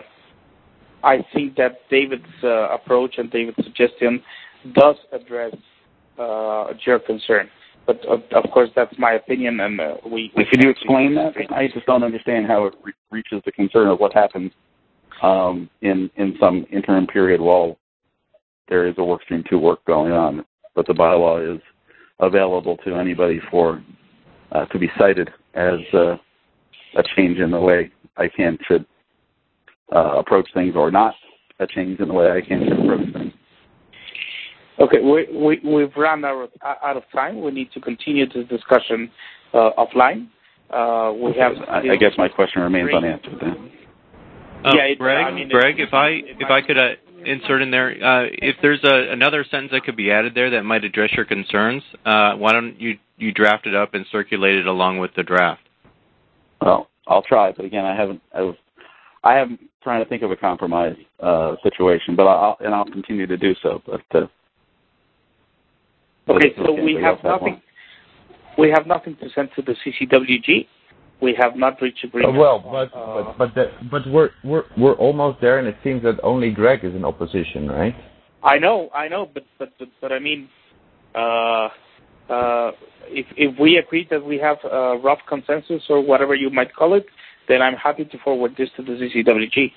I think that David's uh, approach and David's suggestion does address uh, your concern. But uh, of course, that's my opinion, and uh, we. we Could you explain that? I just don't understand how it re- reaches the concern of what happens um, in in some interim period while there is a Workstream two work going on, but the bylaw is available to anybody for uh, to be cited as uh, a change in the way I CANN should uh, approach things, or not a change in the way I CANN should approach things. Okay, we, we, we've run out of, out of time. We need to continue this discussion uh, offline. Uh, we have. I, I guess my question remains unanswered then. Oh, yeah, it, Greg, I mean, Greg, if I if I could uh, insert in there, uh, if there's a, another sentence that could be added there that might address your concerns, uh, why don't you you draft it up and circulate it along with the draft? Well, I'll try, but again, I haven't. I was, I am trying to think of a compromise uh, situation, but I'll and I'll continue to do so. But, uh, but okay, so okay, we have nothing. We have nothing to send to the C C W G. We have not reached agreement. Uh, well, but uh, but but, the, but we're we're we're almost there, and it seems that only Greg is in opposition, right? I know, I know, but but but, but I mean, uh, uh, if if we agree that we have a rough consensus or whatever you might call it, then I'm happy to forward this to the C C W G.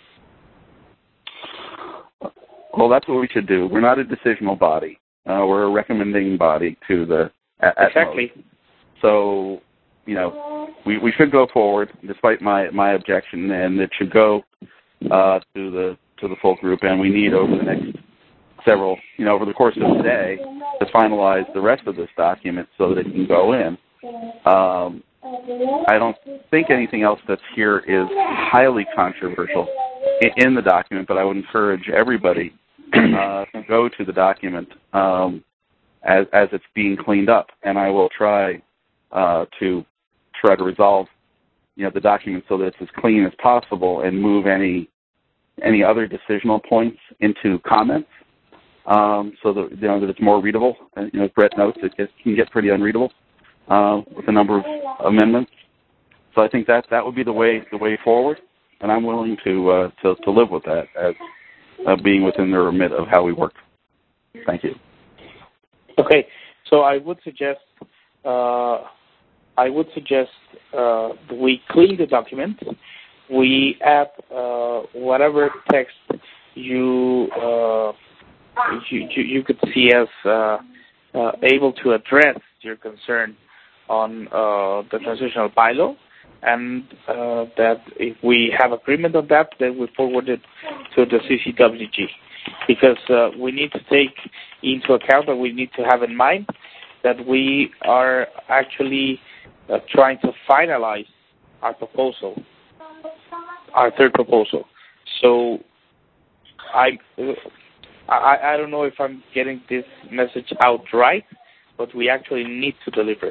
Well, that's what we should do. We're not a decisional body. Uh, we're a recommending body to the at, exactly. Most. So, you know, we, we should go forward, despite my, my objection, and it should go uh, to the to the full group. And we need over the next several, you know, over the course of the day, to finalize the rest of this document so that it can go in. Um, I don't think anything else that's here is highly controversial in, in the document, but I would encourage everybody uh, to go to the document um, as as it's being cleaned up, and I will try uh, to try to resolve, you know, the document so that it's as clean as possible and move any any other decisional points into comments, um, so that, you know, that it's more readable. And, you know, as Brett notes, it gets, can get pretty unreadable uh, with a number of amendments. So I think that that would be the way the way forward, and I'm willing to uh, to, to live with that as uh, being within the remit of how we work. Thank you. Okay, so I would suggest uh, I would suggest uh, we clean the document. We add uh, whatever text you, uh, you you you could see as uh, uh, able to address your concern on uh, the transitional bylaw, and uh, that if we have agreement on that, then we forward it to the C C W G. Because uh, we need to take into account, that we need to have in mind that we are actually uh, trying to finalize our proposal, our third proposal. So I, I, I don't know if I'm getting this message out right, but we actually need to deliver.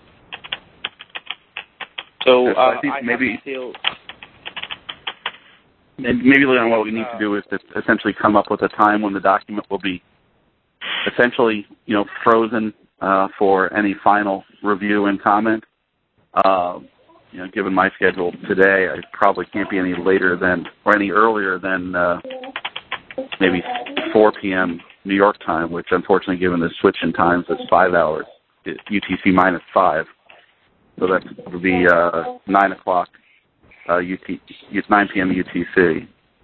So uh, I think I maybe. still. Maybe, Leon, what we need to do is to essentially come up with a time when the document will be essentially, you know, frozen uh, for any final review and comment. Uh, you know, given my schedule today, I probably can't be any later than, or any earlier than uh, maybe four p.m. New York time, which unfortunately, given the switch in times, is five hours, U T C minus five. So that would be uh, nine o'clock. Uh, U T, nine p.m. U T C.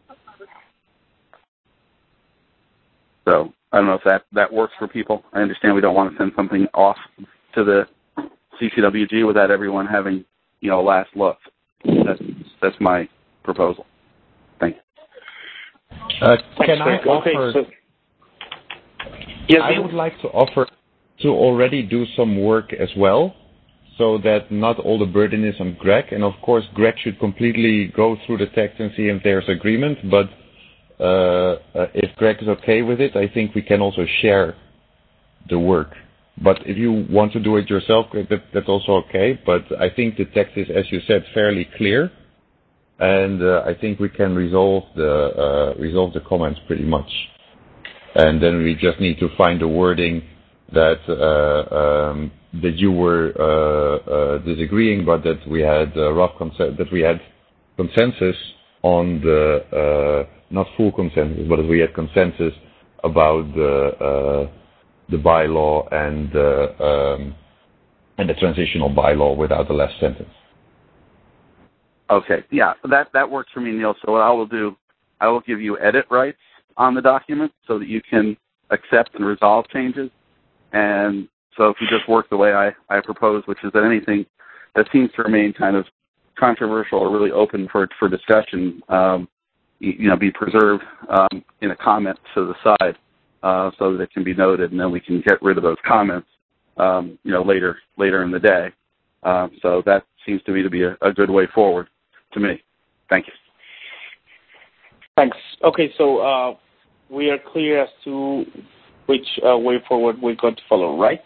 So I don't know if that, that works for people. I understand we don't want to send something off to the C C W G without everyone having, you know, a last look. That's that's my proposal. Thank you. Uh, can I offer? Okay, so, yes, I would like to offer to already do some work as well, so that not all the burden is on Greg. And of course, Greg should completely go through the text and see if there's agreement. But uh, uh, if Greg is okay with it, I think we can also share the work. But if you want to do it yourself, that, that's also okay. But I think the text is, as you said, fairly clear. And uh, I think we can resolve the uh, resolve the comments pretty much. And then we just need to find the wording that uh, um, that you were uh, uh, disagreeing, but that we had uh, rough consen- that we had consensus on the uh, not full consensus, but that we had consensus about the uh, the bylaw and uh, um, and the transitional bylaw without the last sentence. Okay, yeah, that that works for me, Neil. So what I will do, I will give you edit rights on the document so that you can accept and resolve changes. And so if you just work the way I, I propose, which is that anything that seems to remain kind of controversial or really open for for discussion, um, you, you know, be preserved um, in a comment to the side uh, so that it can be noted, and then we can get rid of those comments, um, you know, later later in the day. Uh, so that's seems to me to be a, a good way forward to me. Thank you. Thanks. Okay, so uh, we are clear as to which uh, way forward we're going to follow, right?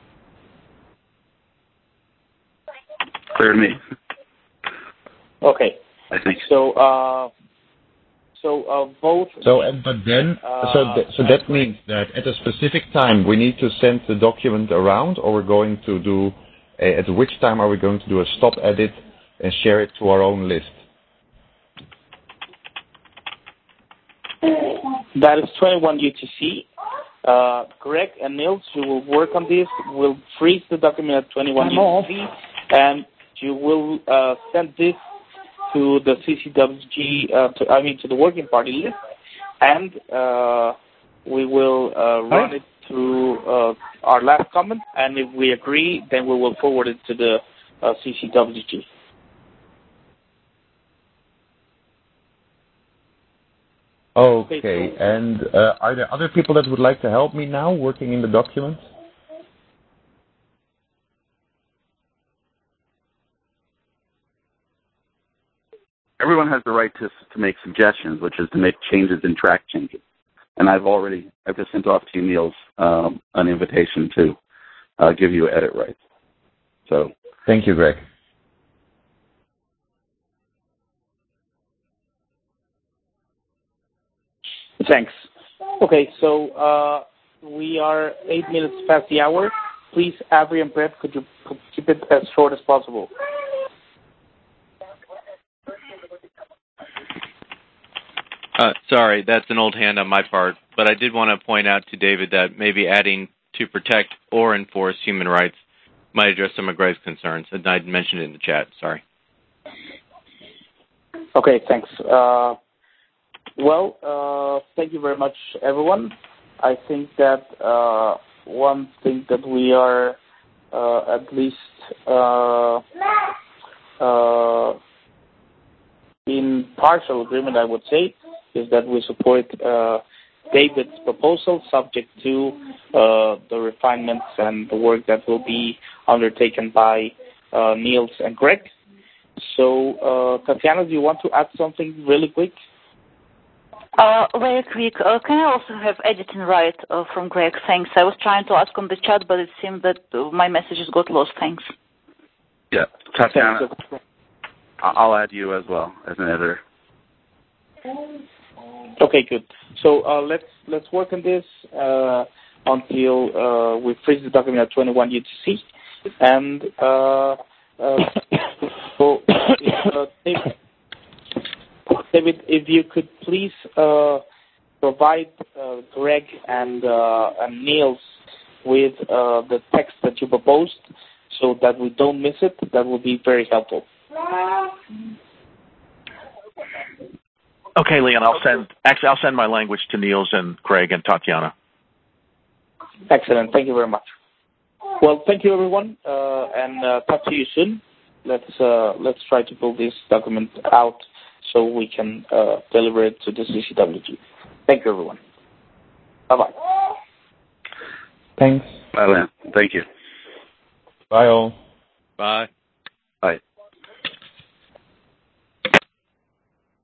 Clear to me. Okay. I think so. Uh, so uh, both. So, and but then, uh, so th- so that means that at a specific time we need to send the document around, or we're going to do. A, at which time are we going to do a stop edit and share it to our own list? That is twenty-one U T C. Uh, Greg and Niels, you will work on this. We'll freeze the document at twenty-one U T C, and you will uh, send this to the C C W G, uh, to, I mean to the working party list, and uh, we will uh, run it through uh, our last comment, and if we agree, then we will forward it to the uh, C C W G. Okay, and uh, are there other people that would like to help me now working in the document? everyone has the right to to make suggestions, which is to make changes in track changes. And I've already, I've just sent off to you, Niels, um, an invitation to uh, give you edit rights. So, thank you, Greg. Thanks. Okay, so uh, we are eight minutes past the hour. Please, Avery and Brett, could you keep it as short as possible? Uh, sorry, that's an old hand on my part, but I did want to point out to David that maybe adding to protect or enforce human rights might address some of Greg's concerns, and I mentioned it in the chat. Sorry. Okay, thanks. Uh, well, uh, thank you very much, everyone. I think that uh, one thing that we are uh, at least uh, uh, in partial agreement, I would say, is that we support uh, David's proposal, subject to uh, the refinements and the work that will be undertaken by uh, Niels and Greg. So, uh, Tatiana, do you want to add something really quick? Uh, very quick. Uh, can I also have editing right uh, from Greg? Thanks. I was trying to ask on the chat, but it seemed that uh, my messages got lost. Thanks. Yeah, Tatiana, I'll add you as well as an editor. Okay, good. So uh, let's let's work on this uh, until uh, we freeze the document at twenty-one U T C, and uh, uh, so, uh, David, David, if you could please uh, provide uh, Greg and uh, and Niels with uh, the text that you proposed, so that we don't miss it, that would be very helpful. Okay, Leon, I'll send, actually, I'll send my language to Niels and Craig and Tatiana. Excellent. Thank you very much. Well, thank you, everyone, uh, and uh, talk to you soon. Let's uh, let's try to pull this document out so we can uh, deliver it to the C C W G. Thank you, everyone. Bye-bye. Thanks. Bye, Leon. Thank you. Bye, all. Bye. Bye.